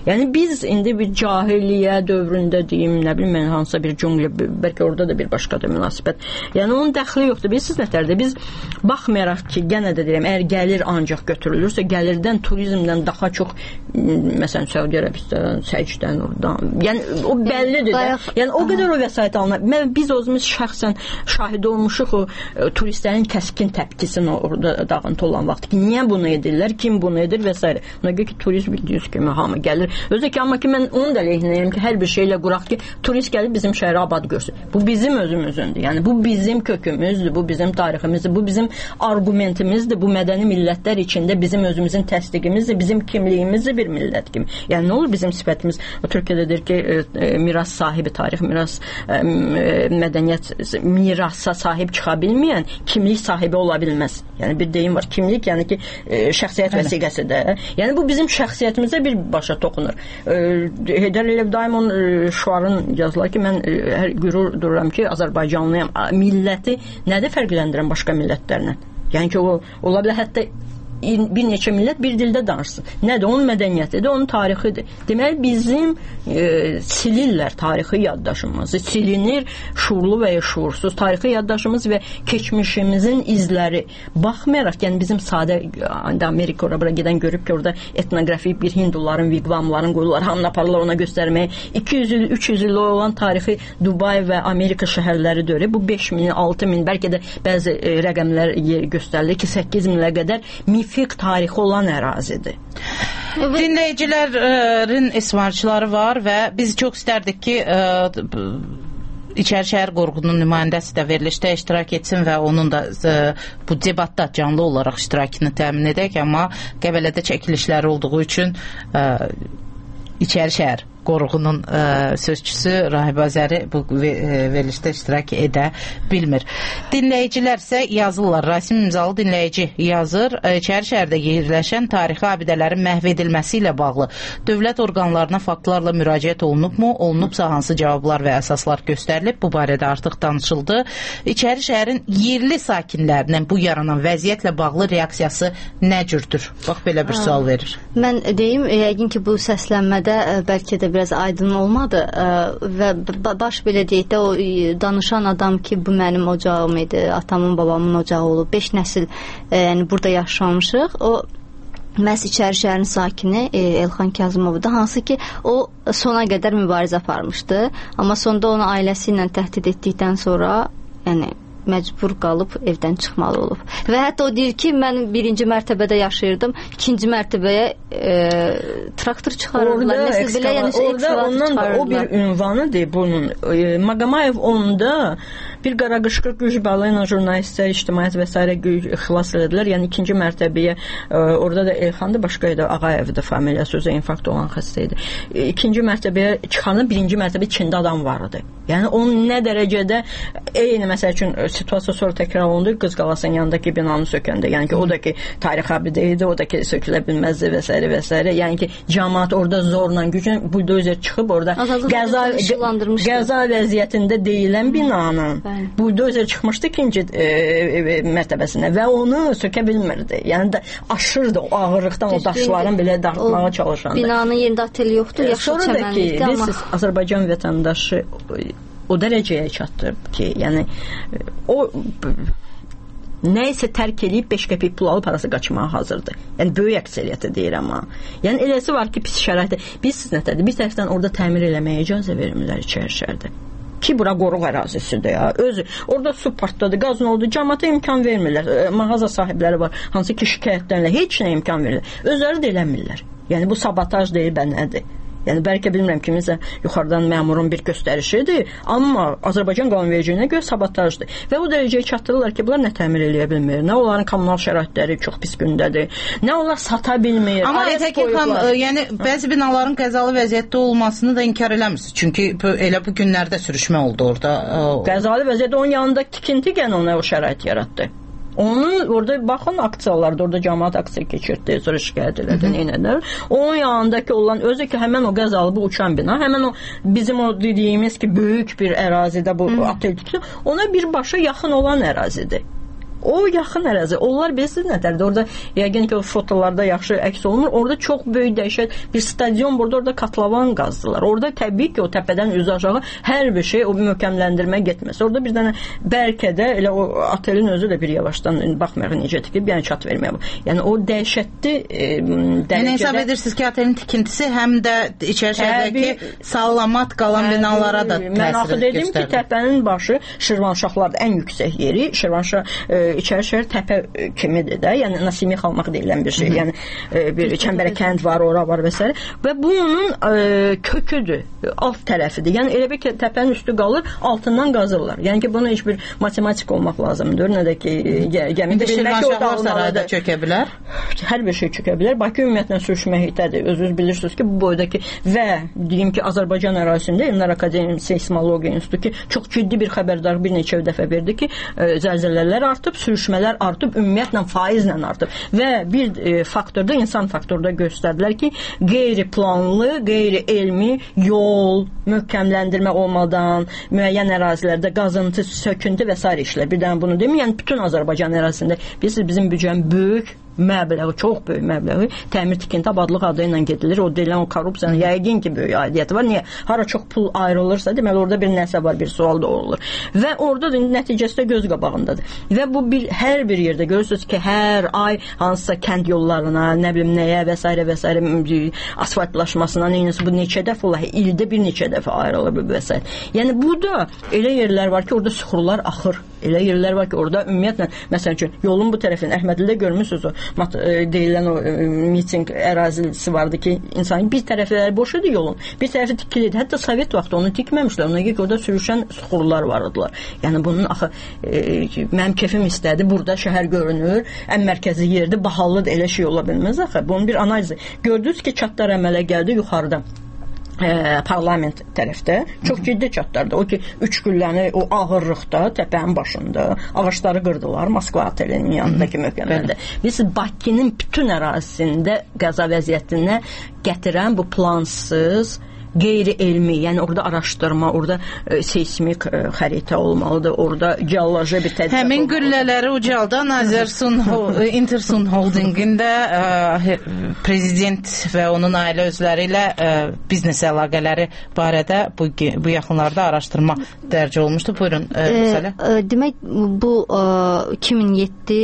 Yəni biz indi bir cahiliyyə dövründə deyim, nə bilim mən hansısa bir cümlə, bəlkə orada da bir başqa da münasibət. Yəni onun dəxli yoxdur. Bilirsiniz nətərdir? Biz baxmayaraq ki, yenə də deyirəm, əgər gəlir ancaq götürülürsə, gəlirdən, turizmdən daha çox məsələn Səudiyyə Ərəbistan, Səcdən oradan. Yəni o bəllidir də. Yəni o qədər o vəsait alınır. Biz özümüz şəxsən şahid olmuşuq o turistlərin kəskin təpkisini orada dağıntı olan vaxt ki, niyə bunu edirlər, kim bunu edir və s. Ona görə ki, turist bildiyiniz kimi hamı gəlir. Özü ki, amma ki, mən onun da lehinəyəm ki, hər bir şeylə quraq ki, turist gəlib bizim şəhəri abad görsün. Bu bizim özümüzündür. Yəni, bu bizim kökümüzdür, bu bizim tariximizdir, bu bizim argumentimizdir, bu mədəni millətlər içində bizim özümüzün təsdiqimizdir, bizim kimliyimizdir bir millət kimi. Yəni, nə olur bizim sifətimiz? Türkiyədə deyir ki, miras sahibi, tarix miras, mədəniyyət mirasa sahib çıxa bilməyən kimlik sahibi ola bilməz. Yəni, bir deyim var, kimlik, yəni ki, şəxsiyyət vəsiqəsidir. Yəni, bu bizim şəxsiyyətimizə bir başa toxunur. Heydər Əliyev daim onun şuarın yazılar ki, mən hər qürur dururam ki, Azərbaycanlıyam. Milləti nədə fərqləndirən başqa millətlərlə? Yəni ki, o ola bilər hətta bir neçə millət bir dildə danışsın. Nədir? Onun mədəniyyətidir, onun tarixidir. Deməli, bizim silirlər tarixi yaddaşımızı, silinir şuurlu və ya şuursuz tarixi yaddaşımız və keçmişimizin izləri. Baxmayaraq, yəni bizim sadə Amerika ora-bura gedən görüb ki, orada etnoqrafik bir hinduların, vigvamların qoyurlar, hamını aparırlar ona göstərməyə. 200 il, 300 il olan tarixi Dubay və Amerika şəhərləri dörü. Bu 5.000, 6.000, bəlkə də bəzi rəqəmlər göstərilir ki, 8.000-lə qədər mifik tarixi olan ərazidir. Dinləyicilərin ismarçıları var və biz çox istərdik ki, İçəri şəhər qoruğunun nümayəndəsi də verilişdə iştirak etsin və onun da bu debatda canlı olaraq iştirakını təmin edək, amma Qəbələdə çəkilişləri olduğu üçün İçəri şəhər qoruğunun sözçüsü Rahib Azəri bu verilişdə iştirak edə bilmir. Dinləyicilər isə yazırlar. Rasim İmzalı dinləyici yazır. İçəri şəhərdə yerləşən tarixi abidələrin məhv edilməsi ilə bağlı dövlət orqanlarına faktlarla müraciət olunubmu? Olunubsa hansı cavablar və əsaslar göstərilib? Bu barədə artıq danışıldı. İçəri şəhərin yerli sakinlərinin bu yaranan vəziyyətlə bağlı reaksiyası nə cürdür? Bax, belə bir sual verir. Mən deyim, yəqin ki, bu səslənmədə bəlkə də biraz aydın olmadı və baş belə deyək də o danışan adam ki, bu mənim ocağım idi, atamın, babamın ocağı olub, 5 nəsil yəni burada yaşamışıq. O məhz İçəri şəhərin sakini Elxan Kazımovdur, hansı ki, o sona qədər mübarizə aparmışdı, amma sonda onu ailəsi ilə təhdid etdikdən sonra yəni məcbur qalıb evdən çıxmalı olub. Və hətta o deyir ki, mən 1-ci mərtəbədə yaşayırdım, 2-ci mərtəbəyə traktor çıxarırlar. Orada ondan da o bir ünvanıdır bunun. Maqamayev onda bir qaraqışqır güc balı ilə jurnalistlər, ictimaiyyət və s. xilas edilər. Yəni 2-ci mərtəbəyə, orada da Elxandı, başqa idi, Ağayevdir familiyası, özü infarkt olan xəstə idi. 2-ci mərtəbəyə çıxanı 1-ci mərtəbə içində adam var idi. Yəni onun nə dərəcədə eyni məsəl üçün situasiya sonra təkrar olundu, Qız Qalasının yanındakı binanı sökəndə. Yəni ki, o da ki, tarix abidə idi, o da ki, sökülə bilməzdi və s. və s. Yəni ki, cəmaat orada zorla gücün buldozer çıxıb orada qəza vəziyyətində deyilən binanın buldozer çıxmışdı 2-ci mərtəbəsinə və onu sökə bilmirdi. Yəni da aşırdı o ağırlıqdan o daşların belə dartmağa çalışanda. Binanın yerində otel yoxdur, yaşıl çəmənlikdə, amma Azərbaycan vətəndaşı o dərəcəyə çatdırıb ki, yəni o nə isə tərk edib 5 qəpik pul alıb parası qaçmağa hazırdır. Yəni böyük əksəriyyəti deyir amma. Yəni eləsi var ki, pis şəraitdə. Biz nədir? Bir tərəfdən orada təmir eləməyə icazə vermirlər İçəri şəhərdə. Ki bura qoruq ərazisidir ya. Özü orada su partladı, qaz nə oldu? Cəmaata imkan vermirlər. Mağaza sahibləri var, hansı ki şikayətlənirlər, heç nə imkan verirlər. Özləri də eləmirlər. Yəni bu sabotaj deyil, nədir? Yəni bəlkə bilmirəm kiminsə yuxarıdan məmurun bir göstərişidir, amma Azərbaycan qanunvericiliyinə görə sabotajdır. Və o dərəcəyə çatdırırlar ki, bunlar nə təmir eləyə bilmir, nə onların kommunal şəraitləri çox pis gündədir, nə onlar sata bilmir. Amma Təkin xanım, yəni bəzi binaların qəzalı vəziyyətdə olmasını da inkar eləmirsiniz. Çünki elə bu günlərdə sürüşmə oldu orada. Qəzalı vəziyyətdə onun yanında tikinti gənə ona o şərait yaratdı. Onu orada baxın aksiyalarda, orada cəmaat aksiya keçirdi, sonra şikayət elədi, neynədər. Onun yanındakı olan, özü ki, həmən o qəzalı bu uçan bina, həmən o bizim o dediyimiz ki, böyük bir ərazidə bu otel tutuyor, ona birbaşa yaxın olan ərazidir. o yaxın ərazi. Onlar bilirsiniz nədərdir? Orada yəqin ki o fotolarda yaxşı əks olunur. Orada çox böyük dəhşət bir stadion, orada katlavan qazdılar. Orada təbii ki o təpədən üz aşağı hər bir şey o möhkəmləndirmə getməz. Orada bir dənə bəlkə də elə o otelin özü də bir yavaşdan baxmayaq necə tikib, yəni çat verməyə. Yəni o dəhşətli dərəcədə. Yəni hesab edirsiniz ki, otelin tikintisi həm də içəri şəhərdəki sağlamat qalan binalara da təsir göstərir. Mən axı dedim ki, təpənin başı Şirvanşahlarda ən yüksək yeri. Şirvanşah İçəri şəhər təpə kimidir də, yəni Nasimi xalmaq deyilən bir şey, yəni bir çəmbərə kənd var, ora var və s. Və bu onun köküdür, alt tərəfidir. Yəni elə bir ki, təpənin üstü qalır, altından qazırlar. Yəni ki, buna heç bir matematik olmaq lazımdır. Nə də ki, gəmidə bilmək ki, o dağılmalıdır. Çökə bilər? Hər bir şey çökə bilər. Bakı ümumiyyətlə sürüşməkdədir. Özünüz bilirsiniz ki, bu boydakı və deyim ki, Azərbaycan ərazisində Elmlər Akademiyası Seysmologiya İnstitutu ki, çox ciddi bir xəbərdar bir neçə dəfə verdi ki, zəlzələlər artıb, sürüşmələr artıb, ümumiyyətlə faizlə artıb. Və bir faktorda, insan faktorda göstərdilər ki, qeyri-planlı, qeyri-elmi yol, möhkəmləndirmə olmadan, müəyyən ərazilərdə qazıntı, söküntü və s. işlər. Bir dənə bunu deməyəm, yəni bütün Azərbaycan ərazisində bizim büdcənin böyük məbləği, çox böyük məbləği təmir tikinti abadlıq adı ilə gedilir. O deyilən o korrupsiyanın yəqin ki, böyük aidiyyəti var. Niyə? Hara çox pul ayrılırsa, deməli orada bir nəsə var, bir sual da olur. Və orada da nəticəsi də göz qabağındadır. Və bu hər bir yerdə görürsünüz ki, hər ay hansısa kənd yollarına, nə bilim nəyə və s. asfaltlaşmasına, neyiniz bu neçə dəfə olar, ildə bir neçə dəfə ayrılır və s. Yəni bu da elə yerlər var ki, orada suxurlar axır. Elə yerlər var ki, orada ümumiyyətlə, məsələn üçün, yolun bu tərəfini, Əhmədidə görmüsünüz o deyilən o miting ərazisi vardı ki, insan bir tərəfləri boş idi yolun, bir tərəfi tikiliydi. Hətta Sovet vaxtı onu tikməmişlər. Ona görə ki, orada sürüşən suxurlar vardılar. Yəni bunun axı mənim kefim istədi. Burada şəhər görünür, ən mərkəzi yerdir, bahalıdır, elə şey ola bilməz axı. Bunun bir analizi. Gördünüz ki, çatlar əmələ gəldi yuxarıda. Parlament tərəfdə çox ciddi çatlardı. O ki, 3 gülləni o ağırlıqda, təpənin başında ağaçları qırdılar Moskva otelinin yanındakı möhkəmlərdə. Biz Bakının bütün ərazisində qəza vəziyyətinə gətirən bu plansız, qeyri-elmi, yəni orada araşdırma, orada seysmik xəritə olmalıdır, orada geoloji bir tədqiqat. Həmin güllələri ucaldan Intersun Holdingində prezident və onun ailə özləri ilə biznes əlaqələri barədə bu yaxınlarda araşdırma dərc olmuşdu. Buyurun, Sələ. Demək, bu 2007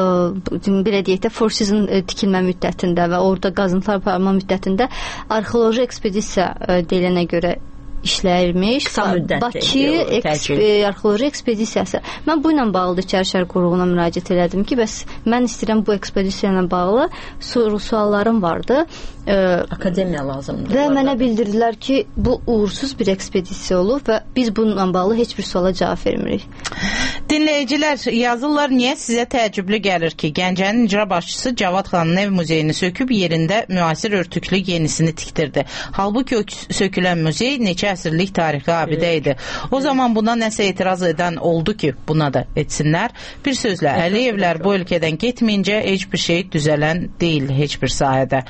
belə deyək də Four Seasons tikilmə müddətində və orada qazıntılar aparma müddətində arxeoloji ekspedisiya deyilənə görə işləyirmiş. Bakı arxeoloji ekspedisiyası. Mən bu ilə bağlı İçəri şəhər quruluna müraciət elədim ki, bəs mən istəyirəm bu ekspedisiya ilə bağlı suallarım vardı. Akademiya lazımdır. Və mənə bildirdilər ki, bu uğursuz bir ekspedisiya olub və biz bununla bağlı heç bir suala cavab vermirik. Dinləyicilər yazırlar, niyə sizə təəccüblü gəlir ki, Gəncənin icra başçısı Cavad xanın ev muzeyini söküb yerində müasir örtüklü yenisini tikdirdi. Halbuki o sökülən muzey neçə əsrlik tarixi abidə idi. O zaman buna nəsə etiraz edən oldu ki, buna da etsinlər. Bir sözlə, Əliyevlər bu ölkədən getməyincə heç bir şey düzələn deyil heç bir sahədə.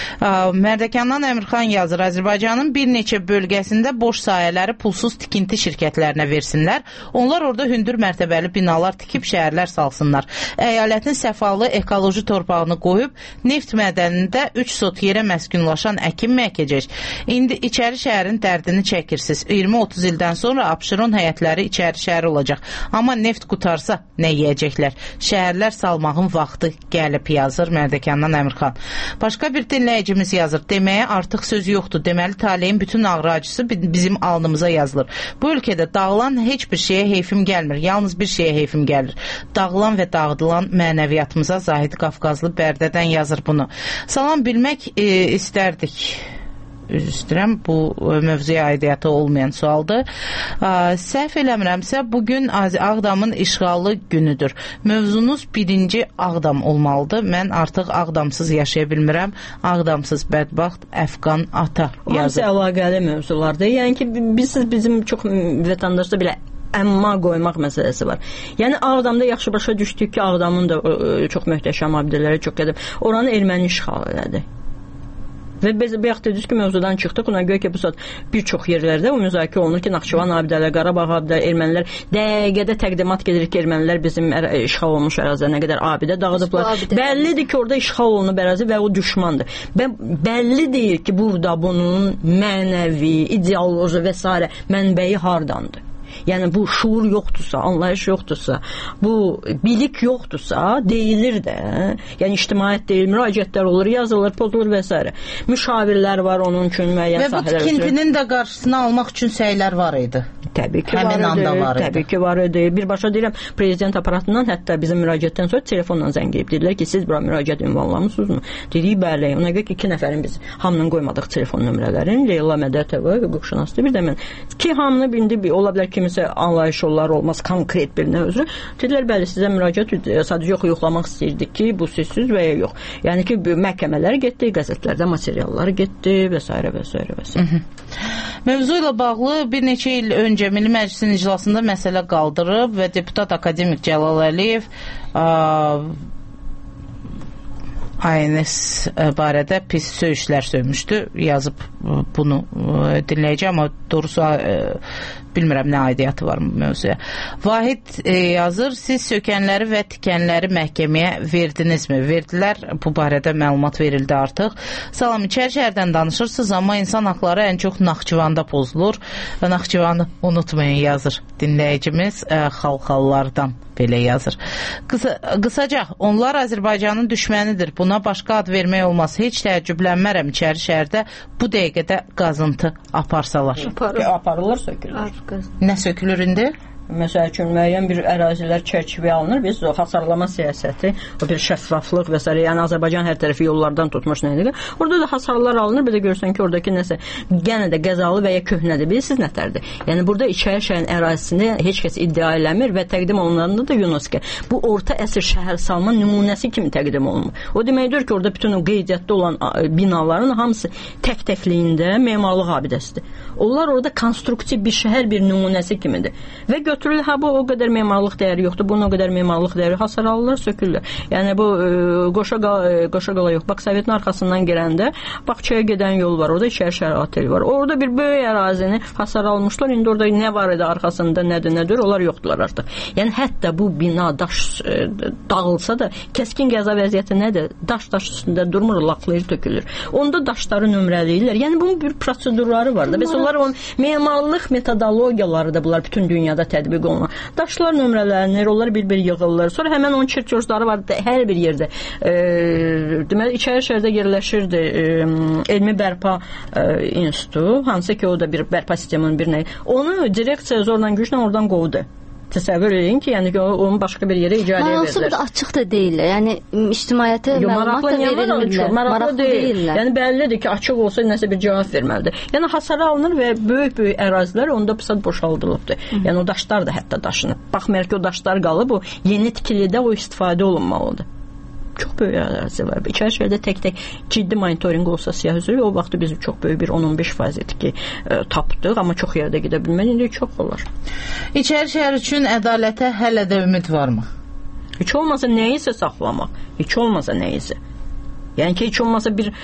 Mərdəkandan Əmirxan yazır, Azərbaycanın bir neçə bölgəsində boş sahələri pulsuz tikinti şirkətlərinə versinlər. Onlar orada hündür mərtəbəli binalar tikib şəhərlər salsınlar. Əyalətin səfalı ekoloji torpağını qoyub, neft mədənində 3 sot yerə məskunlaşan əkin mi əkəcək? İndi içəri şəhərin dərdini çəkirsiniz. 20-30 ildən sonra Abşeron həyətləri içəri şəhər olacaq. Amma neft qutarsa nə yeyəcəklər? Şəhərlər salmağın vaxtı gəlib, yazır Mərdəkandan Əmirxan. Başqa bir dinləyicimiz yazır, deməyə artıq söz yoxdur. Deməli, taleyin bütün ağrı acısı bizim alnımıza yazılır. Bu ölkədə dağılan heç bir şeyə heyfim gəlmir. Yalnız bir şeyə heyfim gəlir. Dağılan və dağıdılan mənəviyyatımıza Zahid Qafqazlı Bərdədən yazır bunu. Salam, bilmək istərdik. Üzr istəyirəm, bu mövzuya aidiyyatı olmayan sualdır. Səhv eləmirəmsə, bugün Ağdamın işğalı günüdür. Mövzunuz birinci Ağdam olmalıdır. Mən artıq Ağdamsız yaşaya bilmirəm. Ağdamsız bədbaxt Əfqan ata yazır. Hamısı əlaqəli mövzulardır. Yəni ki, bizim çox vətəndaşda belə əmma qoymaq məsələsi var. Yəni Ağdamda yaxşı başa düşdük ki, Ağdamın da çox möhtəşəm abidələri çox gedib. Oranı erməni işğal elədi. Və biz bayaq dediniz ki, mövzudan çıxdıq. Ona görə ki, bu saat bir çox yerlərdə o müzakirə olunur ki, Naxçıvan abidələri, Qarabağ abidələri, ermənilər dəqiqədə təqdimat gedir ki, ermənilər bizim işğal olmuş ərazidə nə qədər abidə dağıdıblar. Bəllidir ki, orada işğal olunub ərazi və o düşmandır. Bəllidir ki, burada bunun mənəvi, ideoloji və s. mənbəyi hardandır. Yəni bu şuur yoxdursa, anlayış yoxdursa, bu bilik yoxdursa, deyilir də. Yəni ictimaiyyət deyil, müraciətlər olur, yazılır, pozulur və s. Müşavirlər var onun üçün müəyyən sahələr üçün. Və bu tikintinin də qarşısını almaq üçün səylər var idi. Təbii ki, təbii ki, var idi. Birbaşa deyirəm, prezident aparatından hətta bizim müraciətdən sonra telefonla zəng edib dedilər ki, siz bura müraciət ünvanlamısınızmı? Dedik, bəli. Ona görə ki, 2 nəfərin biz hamının qoymadıq telefon nömrələrini. Leyla Mədətova, hüquqşünasdır. Bir də mən ki, hamını bindi ola bilər kimisə anlayış onlar olmaz, konkret birinə özü. Dedilər, bəli, sizə müraciət sadəcə yoxlamaq istəyirdik ki, bu sizsiz və ya yox. Yəni ki, məhkəmələr getdi, qəzetlərdə materiallar getdi və s. və s. və s. Mövzu ilə bağlı bir neçə il öncə Milli Məclisin iclasında məsələ qaldırıb və deputat akademik Cəlal Əliyev ANS barədə pis söyüşlər söymüşdü. Yazıb bunu dinləyəcəm, amma doğrusu bilmirəm nə aidiyyatı var mövzuya. Vahid yazır, siz sökənləri və tikənləri məhkəməyə verdinizmi? Verdilər, bu barədə məlumat verildi artıq. Salam, İçərişəhərdən danışırsınız, amma insan haqları ən çox Naxçıvanda pozulur və Naxçıvanı unutmayın, yazır dinləyicimiz Xalxallardan. Belə yazır. Qısaca, onlar Azərbaycanın düşmənidir. Buna başqa ad vermək olmaz. Heç təəccüblənmərəm İçərişəhərdə bu dəqiqədə qazıntı aparsalar. Aparılır, sökülür. Nə sökülür indi? Məsəl üçün, müəyyən bir ərazilər çərçivəyə alınır. Biz o hasarlama siyasəti, o bir şəffaflıq və s. Yəni Azərbaycan hər tərəfi yollardan tutmuş nədir? Orada da hasarlar alınır. Bir də görsən ki, oradakı nəsə yenə də qəzalı və ya köhnədir. Bilirsiniz nətərdir? Yəni burada İçərişəhərin ərazisində heç kəs iddia eləmir və təqdim olunanda da UNESCO bu orta əsr şəhər salma nümunəsi kimi təqdim olunur. O deməkdir ki, orada bütün o qeydiyyatda olan binaların hamısı tək-təkliyində memarlıq abidəsidir. Onlar orada konstruktiv bir şəhər bir nümunəsi kimidir. Və götürülür, bu o qədər memarlıq dəyəri yoxdur, bunun o qədər memarlıq dəyəri hasar alırlar, sökülürlər. Yəni bu Qoşaqala yox. Bax, Sovetin arxasından girəndə Bağçaya gedən yol var, orada İçərişəhər otel var. Orada bir böyük ərazini hasar almışlar. İndi orada nə var idi arxasında, nədir, onlar yoxdular artıq. Yəni hətta bu bina daş dağılsa da kəskin qəza vəziyyəti nədir? Daş üstündə durmur, laqlayır, tökülür. Onda daşları nömrələyirlər. Yəni bunun bir prosedurları var da. Bəs onlar o memarlıq metodologiyaları da bunlar bütün dünyada tətbiq olunur. Daşlar nömrələnir, onlar bir-bir yığılır. Sonra həmən onun çirközləri var hər bir yerdə. Deməli, İçərişəhərdə yerləşirdi Elmi Bərpa İnstitutu, hansı ki, o da bir bərpa sisteminin bir nəyi. Onu direksiya zorla güclə oradan qovdu. Təsəvvür edin ki, yəni onu başqa bir yerə icarəyə verirlər. Maraqlı da açıq da deyirlər. Yəni ictimaiyyətə məlumat da verilmirlər. Maraqlı deyirlər. Yəni bəllidir ki, açıq olsa nəsə bir cavab verməlidir. Yəni hasara alınır və böyük ərazilər onda pusat boşaldılıbdır. Yəni o daşlar da hətta daşınıb. Baxmayaraq ki, o daşlar qalıb, o yeni tikilidə o istifadə olunmalıdır. Çox böyük ərazi var. İçərişəhərdə tək-tək ciddi monitorinq olsa siyah üzrə, o vaxtı biz çox böyük bir 10-15% etki tapdıq, amma çox yerdə gedə bilməli, indi çox olar. İçərişəhər üçün ədalətə hələ də ümid varmı? Heç olmasa nəyisə saxlamaq, heç olmasa nəyisə. Yəni ki, heç olmasa bir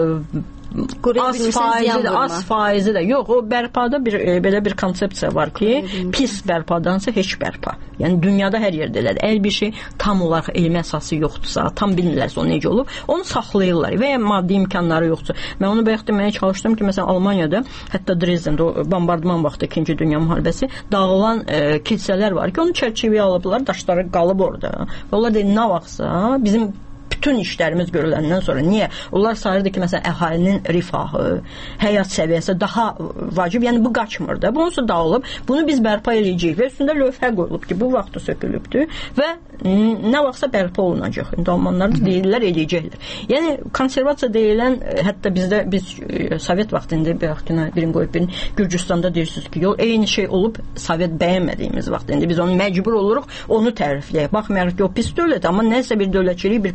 az faizi də yox, o bərpada belə bir konsepsiya var ki, pis bərpadansa heç bərpa. Yəni dünyada hər yerdə elədir. Əgər bir şey tam olaraq elmi əsası yoxdursa, tam bilmirlərsə o necə olub, onu saxlayırlar və ya maddi imkanları yoxdur. Mən onu bayaq deməyə çalışdım ki, məsələn Almaniyada, hətta Dresdəndə o bombardman vaxtı 2-ci Dünya müharibəsi dağılan kilsələr var ki, onu çərçivəyə alıblar, daşları qalıb orada. Və onlar deyir, nə vaxtsa bizim bütün işlərimiz görüləndən sonra niyə? Onlar sayırdı ki, məsələn, əhalinin rifahı, həyat səviyyəsi daha vacib, yəni bu qaçmır da. Bununsa dağılıb, bunu biz bərpa edəcəyik və üstündə lövhə qoyulub ki, bu vaxtı sökülübdür və nə vaxtsa bərpa olunacaq. İndi Almanlar deyirlər, edəcəklər. Yəni, konservasiya deyilən, hətta bizdə, biz Sovet vaxtında birini qoyub, birini Gürcüstanda deyirsiniz ki, eyni şey olub Sovet bəyənmədiyimiz vaxt. İndi biz onu məcbur oluruq, onu tərifləyək. Baxmayaraq ki, o pis dövlət, amma nəsə bir dövlətçilik, bir prinsip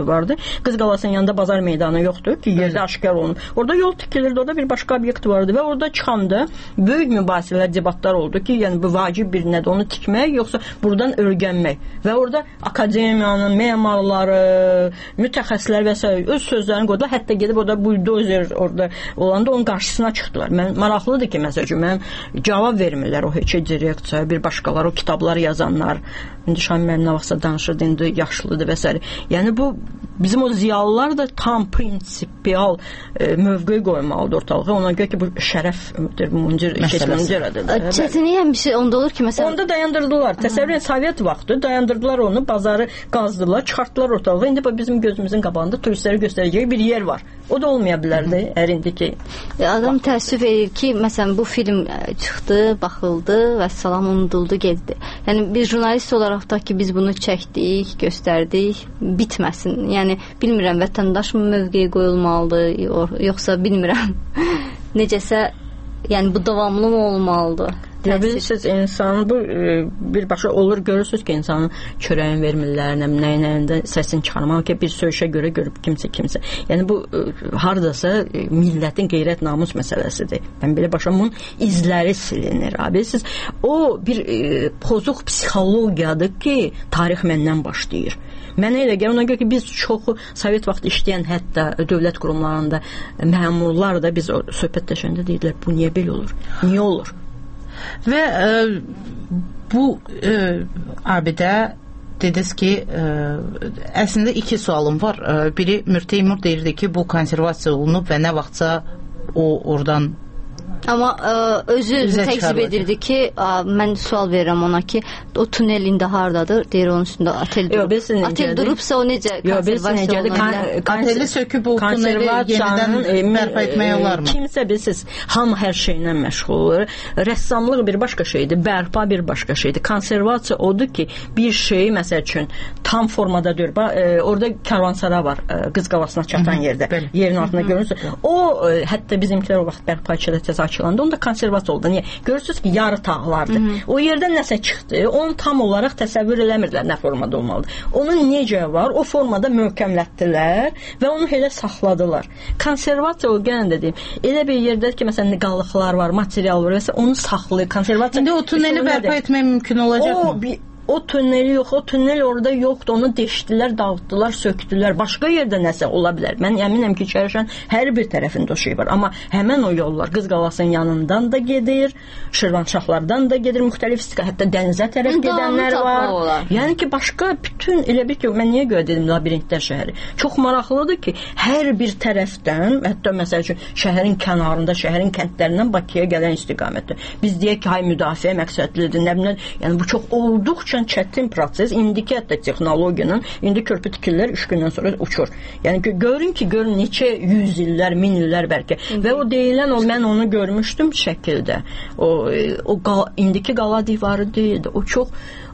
vardı. Qız Qalasının yanında bazar meydanı yoxdur ki, yerdə aşkar olunub. Orada yol tikilirdi, orada bir başqa obyekt vardı və orada çıxanda böyük mübahisələr, debatlar oldu ki, yəni bu vacib bir nədir, onu tikmək, yoxsa buradan örgənmək. Və orada akademiyanın memarları, mütəxəssislər və s. öz sözlərini qoydular. Hətta gedib orada buldozer orada olanda onun qarşısına çıxdılar. Mən maraqlıdır ki, məsələn, mən cavab vermirlər o heç direksiya, bir başqalar, o kitabları yazanlar. İndi Şahin mənim nə vaxtsa danışırdı, indi yaşlıdır və s. Yəni bu bizim o ziyalılar da tam prinsipial mövqe qoymalıdır ortalığa. Ona görə ki, bu şərəfdir, müncir keçməncərədir. Çətinlik həmişə onda olur ki, məsələn... Onda dayandırdılar. Təsəvvür Sovet vaxtı dayandırdılar onu, bazarı qazdılar, çıxartdılar ortalığa. İndi bizim gözümüzün qabağında turistlərə göstərəcəyi bir yer var. O da olmaya bilərdi, hər indiki. Adam təəssüf edir ki, məsələn, bu film çıxdı, baxıldı və salam unuduldu, getdi. Yəni, bir jurnalist olaraq da ki, biz bunu çəkdik, göstərdik, bitməsin. Yəni, bilmirəm, vətəndaş mı mövqeyi qoyulmalıdır, yoxsa bilmirəm, necəsə, yəni, bu davamlı mı olmalıdır? Ya bilirsiniz, insan bu birbaşa olur, görürsünüz ki, insanın çörəyin vermirlər, nəyində səsini çıxarmaq ki, bir söyüşə görə görüb kimsə. Yəni bu hardasa millətin qeyrət namus məsələsidir. Mən belə başa bunun izləri silinir. Bilirsiniz, o bir pozuq psixologiyadır ki, tarix məndən başlayır. Mənə elə gəlir, ona görə ki, biz çoxu Sovet vaxtı işləyən hətta dövlət qurumlarında məmurlar da biz söhbətləşəndə deyirlər, bu niyə belə olur? Niyə olur? Və bu abidə dediniz ki, əslində iki sualım var. Biri Teymur deyirdi ki, bu konservasiya olunub və nə vaxtsa o oradan Amma özü təkzib edirdi ki, mən sual verirəm ona ki, o tunel indi hardadır? Deyir onun üstündə otel durub. Otel durubsa o necə konservasiya olunur? Oteli söküb o tuneli yenidən bərpa etmək olar mı? Kimsə bilsiz, hamı hər şeylə məşğul olur. Rəssamlıq bir başqa şeydir, bərpa bir başqa şeydir. Konservasiya odur ki, bir şeyi, məsəl üçün, tam formada deyir. Orada karvansara var, Qız Qalasına çatan yerdə. Yerin altında görürsünüz. O, hətta bizimkilər o vaxt bərpa içədə açılanda, onda konservasiya oldu. Niyə? Görürsünüz ki, yarı tağlardır. O yerdən nəsə çıxdı, onu tam olaraq təsəvvür eləmirdilər nə formada olmalıdır. Onun necə var, o formada möhkəmlətdilər və onu elə saxladılar. Konservasiya o gələn dediyim, elə bir yerdədir ki, məsələn, qalıqlar var, material var, onu saxlayır. Konservasiya... İndi o tuneli bərpa etmək mümkün olacaq mı? O tüneli yox, o tünel orada yoxdur, onu deşdilər, dağıtdılar, söktülər. Başqa yerdə nəsə ola bilər. Mən əminəm ki, Çərşən hər bir tərəfində o şey var. Amma həmən o yollar Qız Qalasının yanından da gedir, Şirvanşahlardan da gedir, müxtəlif istiqamət, hətta dənizə tərəf gedənlər var. Yəni ki, başqa bütün, elə bir ki, mən niyə görə dedim labirintlər şəhəri? Çox maraqlıdır ki, hər bir tərəfdən, hətta məsəl üçün, şəhərin kənarında, şəhərin kəndlərindən Bakıya gələn istiqamətdir. Biz deyək ki, hay müdafiə məqsədlidir, nə bilən, yəni bu çox olduqca çətin proses, indiki hətta texnologiyanın, indi körpü tikirlər 3 gündən sonra uçur. Yəni ki, görün neçə 100 illər, 1000 illər bəlkə. Və o deyilən, mən onu görmüşdüm şəkildə. O indiki qala divarı deyildi. O çox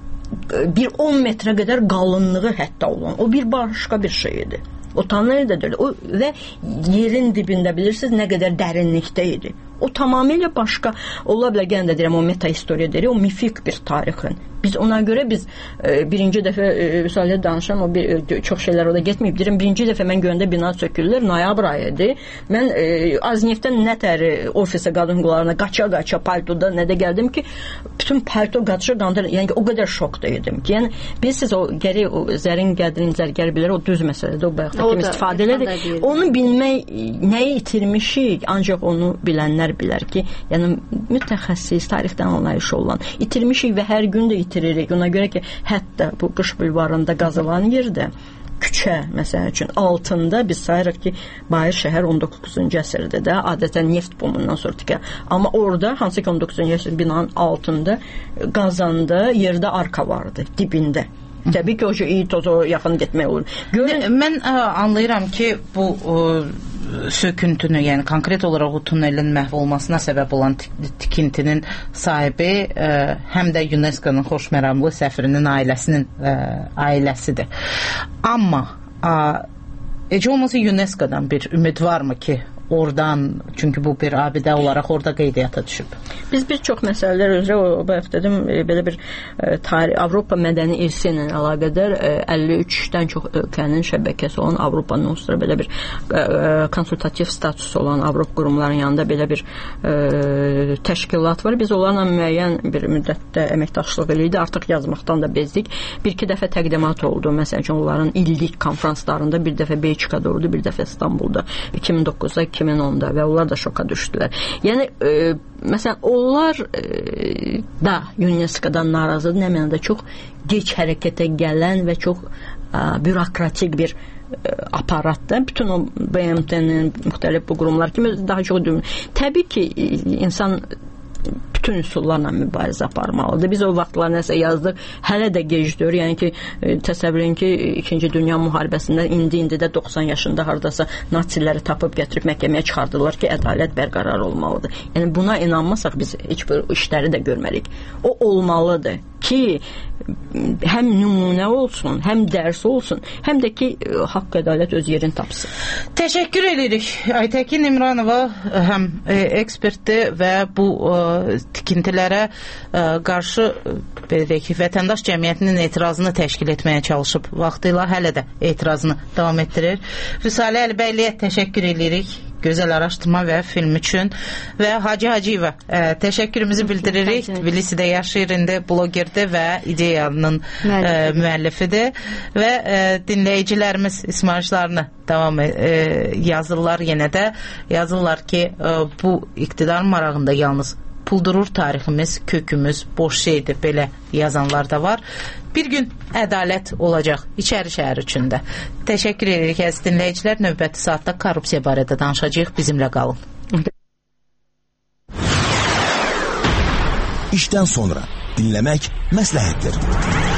bir 10 metrə qədər qalınlığı hətta olan. O bir başqa bir şey idi. O tanrı da deyil. Və yerin dibində bilirsiniz nə qədər dərinlikdə idi. O tamamilə başqa, ola bilər, gənə də deyirəm, o meta historiya deyir, o mifik bir tarixin. Biz ona görə birinci dəfə müsadə danışam, çox şeylər orada getməyib. Deyirəm, birinci dəfə mən görəndə bina sökülürlər, noyabr ayıdır. Mən Azneftdən nətəri ofisə qadın qullarına qaça paltoda nədə gəldim ki, bütün palto qaçır, yəni ki, o qədər şokda idim ki, yəni bilirsiniz, o gərək o zərin qədrin zərgər bilər, o düz məsələdir, o bayaqda kimi istifadə elədir. Onu bilmək, nəyi itirmişik, ancaq onu bilənlər bilər ki, yəni mütəxəssis, tarixdən anlayışı olan, itirmişik və hər gün də itiririk. Ona görə ki, hətta bu qış bulvarında qazılan yerdə küçə, məsəl üçün, altında biz sayırıq ki, Bayır şəhər 19-cu əsrdə də adətən neft bomundan sonra tikə. Amma orada, hansı ki 19-cu əsr binanın altında, qazanda yerdə arka vardı, dibində. Təbii ki, o şey toza yaxın getmək olur. Mən anlayıram ki, bu söküntünü, yəni konkret olaraq o tunelin məhv olmasına səbəb olan tikintinin sahibi həm də UNESCO-nun xoşməramlı səfirinin ailəsidir. Amma heç olmasa UNESCO-dan bir ümid varmı ki, oradan, çünki bu bir abidə olaraq orada qeydiyyata düşüb. Biz bir çox məsələlər üzrə o bayaq dedim belə bir Avropa mədəni irsi ilə əlaqədar 53-dən çox ölkənin şəbəkəsi olan Avropanın onsuz belə bir konsultativ statusu olan Avropa qurumlarının yanında belə bir təşkilat var. Biz onlarla müəyyən bir müddətdə əməkdaşlıq elədik. Artıq yazmaqdan da bezdik. Bir-iki dəfə təqdimat oldu. Məsələn üçün onların illik konfranslarında bir dəfə Belçikada oldu, bir dəfə İstanbulda 2009-da, 2010-da və onlar da şoka düşdülər. Yəni məsələn onlar da UNESCO-dan narazıdır. Nə mənada çox gec hərəkətə gələn və çox bürokratik bir aparatda bütün o BMT-nin müxtəlif bu qurumlar kimi daha çox təbii ki insan bütün üsullarla mübarizə aparmalıdır. Biz o vaxtlar nəsə yazdıq, hələ də gecdir. Yəni ki, təsəvvürün ki, 2-ci Dünya müharibəsində indi də 90 yaşında hardasa natsiləri tapıb gətirib məhkəməyə çıxardılar ki, ədalət bərqərar olmalıdır. Yəni buna inanmasaq biz heç bir işləri də görmərik. O olmalıdır ki, həm nümunə olsun, həm dərs olsun, həm də ki, haqq ədalət öz yerini tapsın. Təşəkkür edirik. Aytəkin İmranova həm ekspertdir və bu tikintilərə qarşı vətəndaş cəmiyyətinin etirazını təşkil etməyə çalışıb. Vaxtilə hələ də etirazını davam etdirir. Rüsalə Əlibəyliyə təşəkkür edirik. Gözəl araşdırma və film üçün və Hacı Hacıyeva təşəkkürümüzü bildiririk. Tbilisidə yaşayır, indi blogerdir və ideyanın müəllifidir və dinləyicilərimiz ismarışlarını davam yazırlar, yenə də yazırlar ki, bu iqtidarın marağında yalnız puldurur tariximiz, kökümüz, boş şeydir, belə yazanlar da var. Bir gün ədalət olacaq İçəri şəhər üçündə. Təşəkkür edirik əziz dinləyicilər. Növbəti saatda korrupsiya barədə danışacağıq. Bizimlə qalın. İşdən sonra dinləmək məsləhətdir.